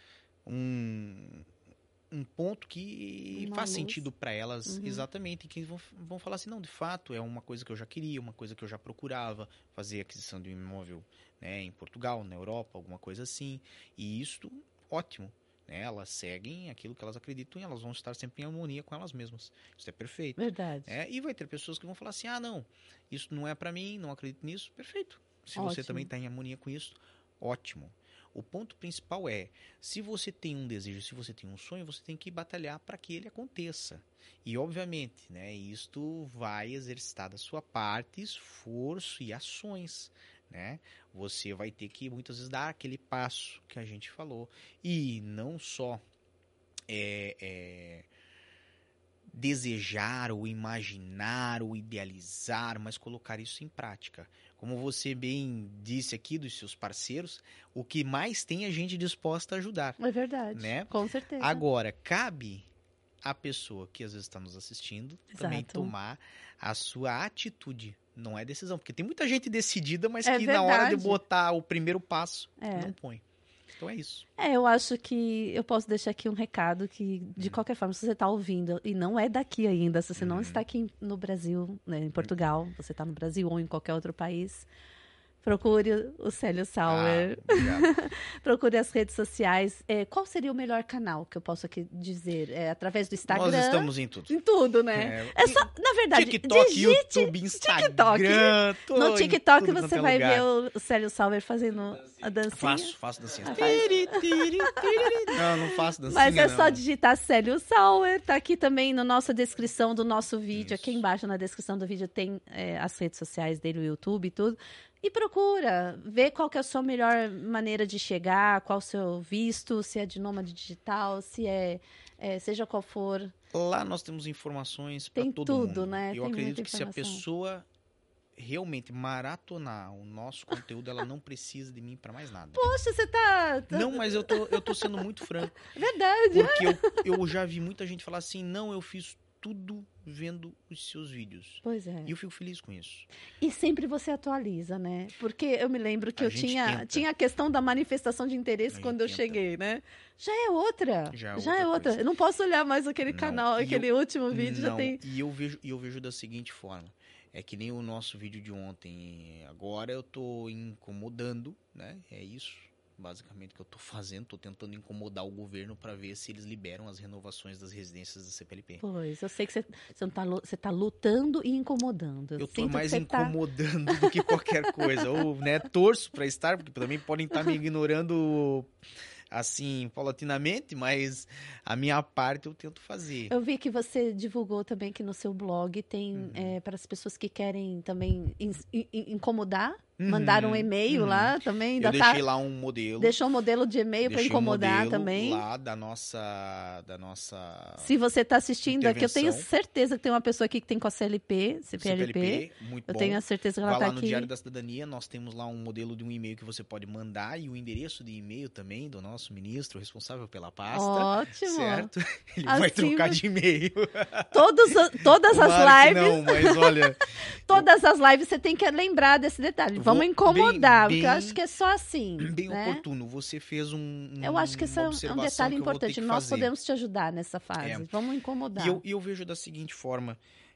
um ponto que faz sentido para elas, exatamente, que vão falar assim, não, de fato, é uma coisa que eu já queria, uma coisa que eu já procurava, fazer aquisição de um imóvel, né, em Portugal, na Europa, alguma coisa assim, e isso, ótimo, né, elas seguem aquilo que elas acreditam e elas vão estar sempre em harmonia com elas mesmas, isso é perfeito. Verdade. E vai ter pessoas que vão falar assim, não, isso não é para mim, não acredito nisso, perfeito. Se ótimo. Você também está em harmonia com isso, ótimo. O ponto principal é, se você tem um desejo, se você tem um sonho, você tem que batalhar para que ele aconteça. E, obviamente, né, isto vai exercitar da sua parte esforço e ações, né? Você vai ter que, muitas vezes, dar aquele passo que a gente falou. E não só desejar, ou imaginar, ou idealizar, mas colocar isso em prática. Como você bem disse aqui dos seus parceiros, o que mais tem é gente disposta a ajudar. É verdade, né? Com certeza. Agora, cabe à pessoa que às vezes está nos assistindo também tomar a sua atitude. Não é decisão, porque tem muita gente decidida, mas que na hora de botar o primeiro passo, não põe. Então é isso. Eu acho que eu posso deixar aqui um recado que, de qualquer forma, se você está ouvindo e não é daqui ainda, se você não está aqui no Brasil, né, em Portugal, você está no Brasil ou em qualquer outro país, procure o Célio Sauer. Procure as redes sociais. Qual seria o melhor canal que eu posso aqui dizer? Através do Instagram? Nós estamos em tudo. Em tudo, né? Só, na verdade, TikTok, digite, YouTube, Instagram. No TikTok você vai ver o Célio Sauer fazendo a dancinha. Faço dancinha. Não faço dancinha. Mas é só digitar Célio Sauer. Tá aqui também na nossa descrição do nosso vídeo. Aqui embaixo na descrição do vídeo tem as redes sociais dele, o YouTube e tudo. E procura, vê qual que é a sua melhor maneira de chegar, qual o seu visto, se é de nômade digital, se seja qual for. Lá nós temos informações para todo mundo. Tem tudo, né? Eu acredito que se a pessoa realmente maratonar o nosso conteúdo, ela não precisa de mim para mais nada. Poxa, você tá... Não, mas eu tô sendo muito franco. Verdade. Porque eu já vi muita gente falar assim, não, eu fiz tudo vendo os seus vídeos. Pois é. E eu fico feliz com isso. E sempre você atualiza, né? Porque eu me lembro que eu tinha a questão da manifestação de interesse quando eu cheguei, né? Já é outra. Já é outra. Eu não posso olhar mais aquele canal, aquele último vídeo. Já tem... E eu vejo da seguinte forma. É que nem o nosso vídeo de ontem. Agora eu tô incomodando, né? É isso. Basicamente, que eu tô fazendo, tô tentando incomodar o governo para ver se eles liberam as renovações das residências da CPLP. Pois, eu sei que você tá lutando e incomodando. Eu tô mais incomodando do que qualquer coisa. Ou, né, torço para estar, porque também podem estar me ignorando assim, paulatinamente, mas a minha parte eu tento fazer. Eu vi que você divulgou também que no seu blog tem para as pessoas que querem também incomodar, mandar um e-mail lá também. Eu deixei lá um modelo. Deixou um modelo de e-mail para incomodar também. Lá da nossa Se você está assistindo aqui, eu tenho certeza que tem uma pessoa aqui que tem com a CPLP. Muito eu bom. tenho a certeza que ela está aqui. Lá no Diário da Cidadania, nós temos lá um modelo de um e-mail que você pode mandar e o endereço de e-mail também do nosso ministro responsável pela pasta. Ótimo. Certo? Ele vai trocar de e-mail. Todas as lives. Não, mas olha. Todas as lives você tem que lembrar desse detalhe. Vamos incomodar, porque eu acho que é só assim. Bem oportuno. Você fez eu acho que esse é um detalhe importante. Nós podemos te ajudar nessa fase. Vamos incomodar. E eu vejo da seguinte forma.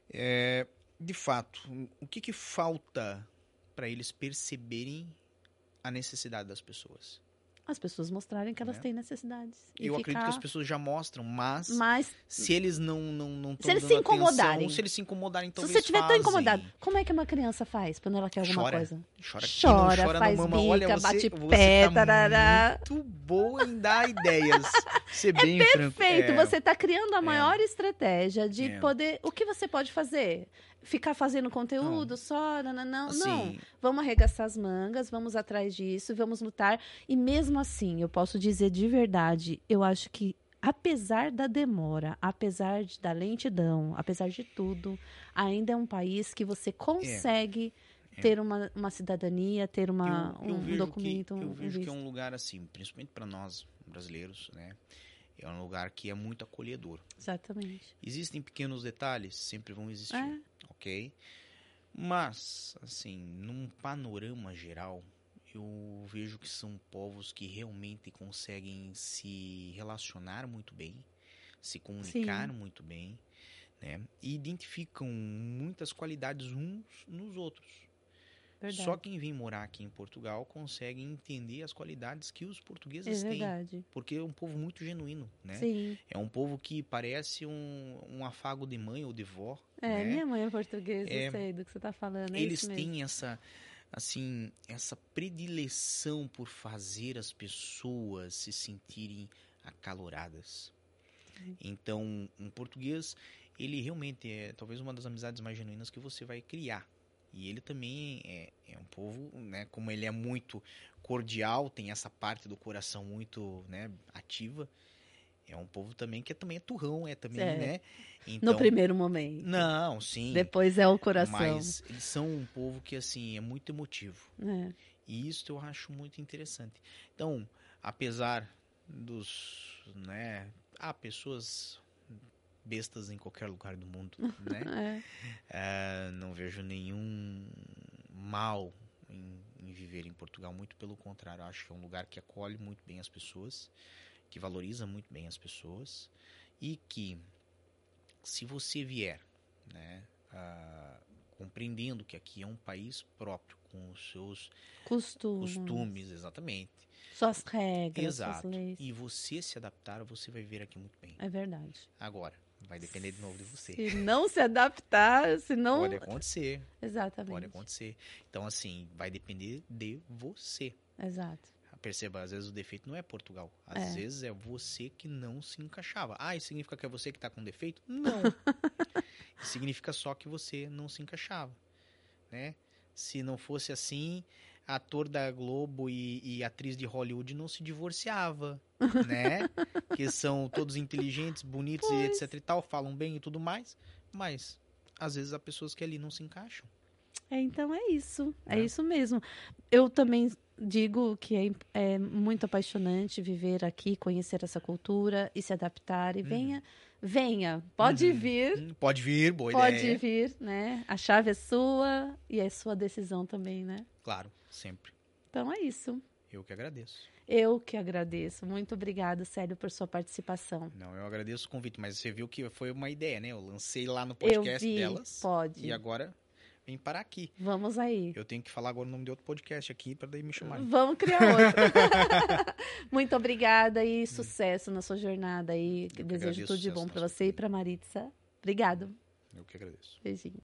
De fato, o que falta para eles perceberem a necessidade das pessoas? As pessoas mostrarem que elas têm necessidades. Eu acredito que as pessoas já mostram, mas se eles não se eles se incomodarem. Atenção, se eles se incomodarem, talvez se você estiver tão incomodado, como é que uma criança faz quando ela quer alguma coisa? Chora, faz mama. bica, Olha, bate pé, tarará. Muito boa em dar ideias. Ser bem perfeito. Você está criando a maior estratégia de poder... O que você pode fazer? ficar fazendo conteúdo só, não. Assim, Vamos arregaçar as mangas, vamos atrás disso, vamos lutar. E mesmo assim, eu posso dizer de verdade, eu acho que apesar da demora, apesar da lentidão, apesar de tudo, ainda é um país que você consegue ter uma cidadania, ter um documento, eu um vejo que é visto. um lugar assim, principalmente para nós brasileiros, né? É um lugar que é muito acolhedor. Exatamente. Existem pequenos detalhes, sempre vão existir, É. ok? Mas, assim, num panorama geral, eu vejo que são povos que realmente conseguem se relacionar muito bem, se comunicar Sim. muito bem, né? E identificam muitas qualidades uns nos outros. Verdade. Só quem vem morar aqui em Portugal consegue entender as qualidades que os É portugueses têm. verdade. Porque é um povo muito genuíno, né? Sim. É um povo que parece um afago de mãe ou de vó, É, né? minha mãe é portuguesa, eu sei do que você tá falando, é Eles isso mesmo. têm essa predileção por fazer as pessoas se sentirem acaloradas. Então, um português, ele realmente é talvez uma das amizades mais genuínas que você vai criar. E ele também é um povo, né, como ele é muito cordial, tem essa parte do coração muito, né, ativa. É um povo também que também é turrão, também, né? Então, No primeiro momento. não, sim. Depois é o coração. Mas eles são um povo que, assim, é muito emotivo. É. E isso eu acho muito interessante. Então, apesar dos, né? Há pessoas bestas em qualquer lugar do mundo, né? Não vejo nenhum mal em viver em Portugal. Muito pelo contrário, acho que é um lugar que acolhe muito bem as pessoas, que valoriza muito bem as pessoas e que, se você vier, né, compreendendo que aqui é um país próprio, com os seus costumes, exatamente. Suas regras, Exato. suas leis. E você se adaptar, você vai viver aqui muito bem. É verdade. Agora, vai depender de novo de você. Se não se adaptar, se não... Pode acontecer. Exatamente. Pode acontecer. Então, assim, vai depender de você. Exato. Perceba, às vezes o defeito não é Portugal. Às vezes é você que não se encaixava. Isso significa que é você que está com defeito? Não. Significa só que você não se encaixava, né? Se não fosse assim, ator da Globo e atriz de Hollywood não se divorciava, né? Que são todos inteligentes, bonitos e etc e tal, falam bem e tudo mais. Mas, às vezes, há pessoas que ali não se encaixam. Então é isso. É isso mesmo. Eu também digo que é muito apaixonante viver aqui, conhecer essa cultura e se adaptar. E venha. Pode vir. Pode vir, boa Pode ideia. vir, né? A chave é sua e é sua decisão também, né? Claro, sempre. Então é isso. Eu que agradeço. Eu que agradeço. Muito obrigada, Célio, por sua participação. Não, eu agradeço o convite, mas você viu que foi uma ideia, né? Eu lancei lá no podcast delas. Pode. E agora vem parar aqui. Vamos aí. Eu tenho que falar agora o nome de outro podcast aqui para daí me chamarem. Vamos criar outro. Muito obrigada e sucesso na sua jornada aí. Desejo tudo de bom para você e para Maritza. Obrigado. Eu que agradeço. Beijinho.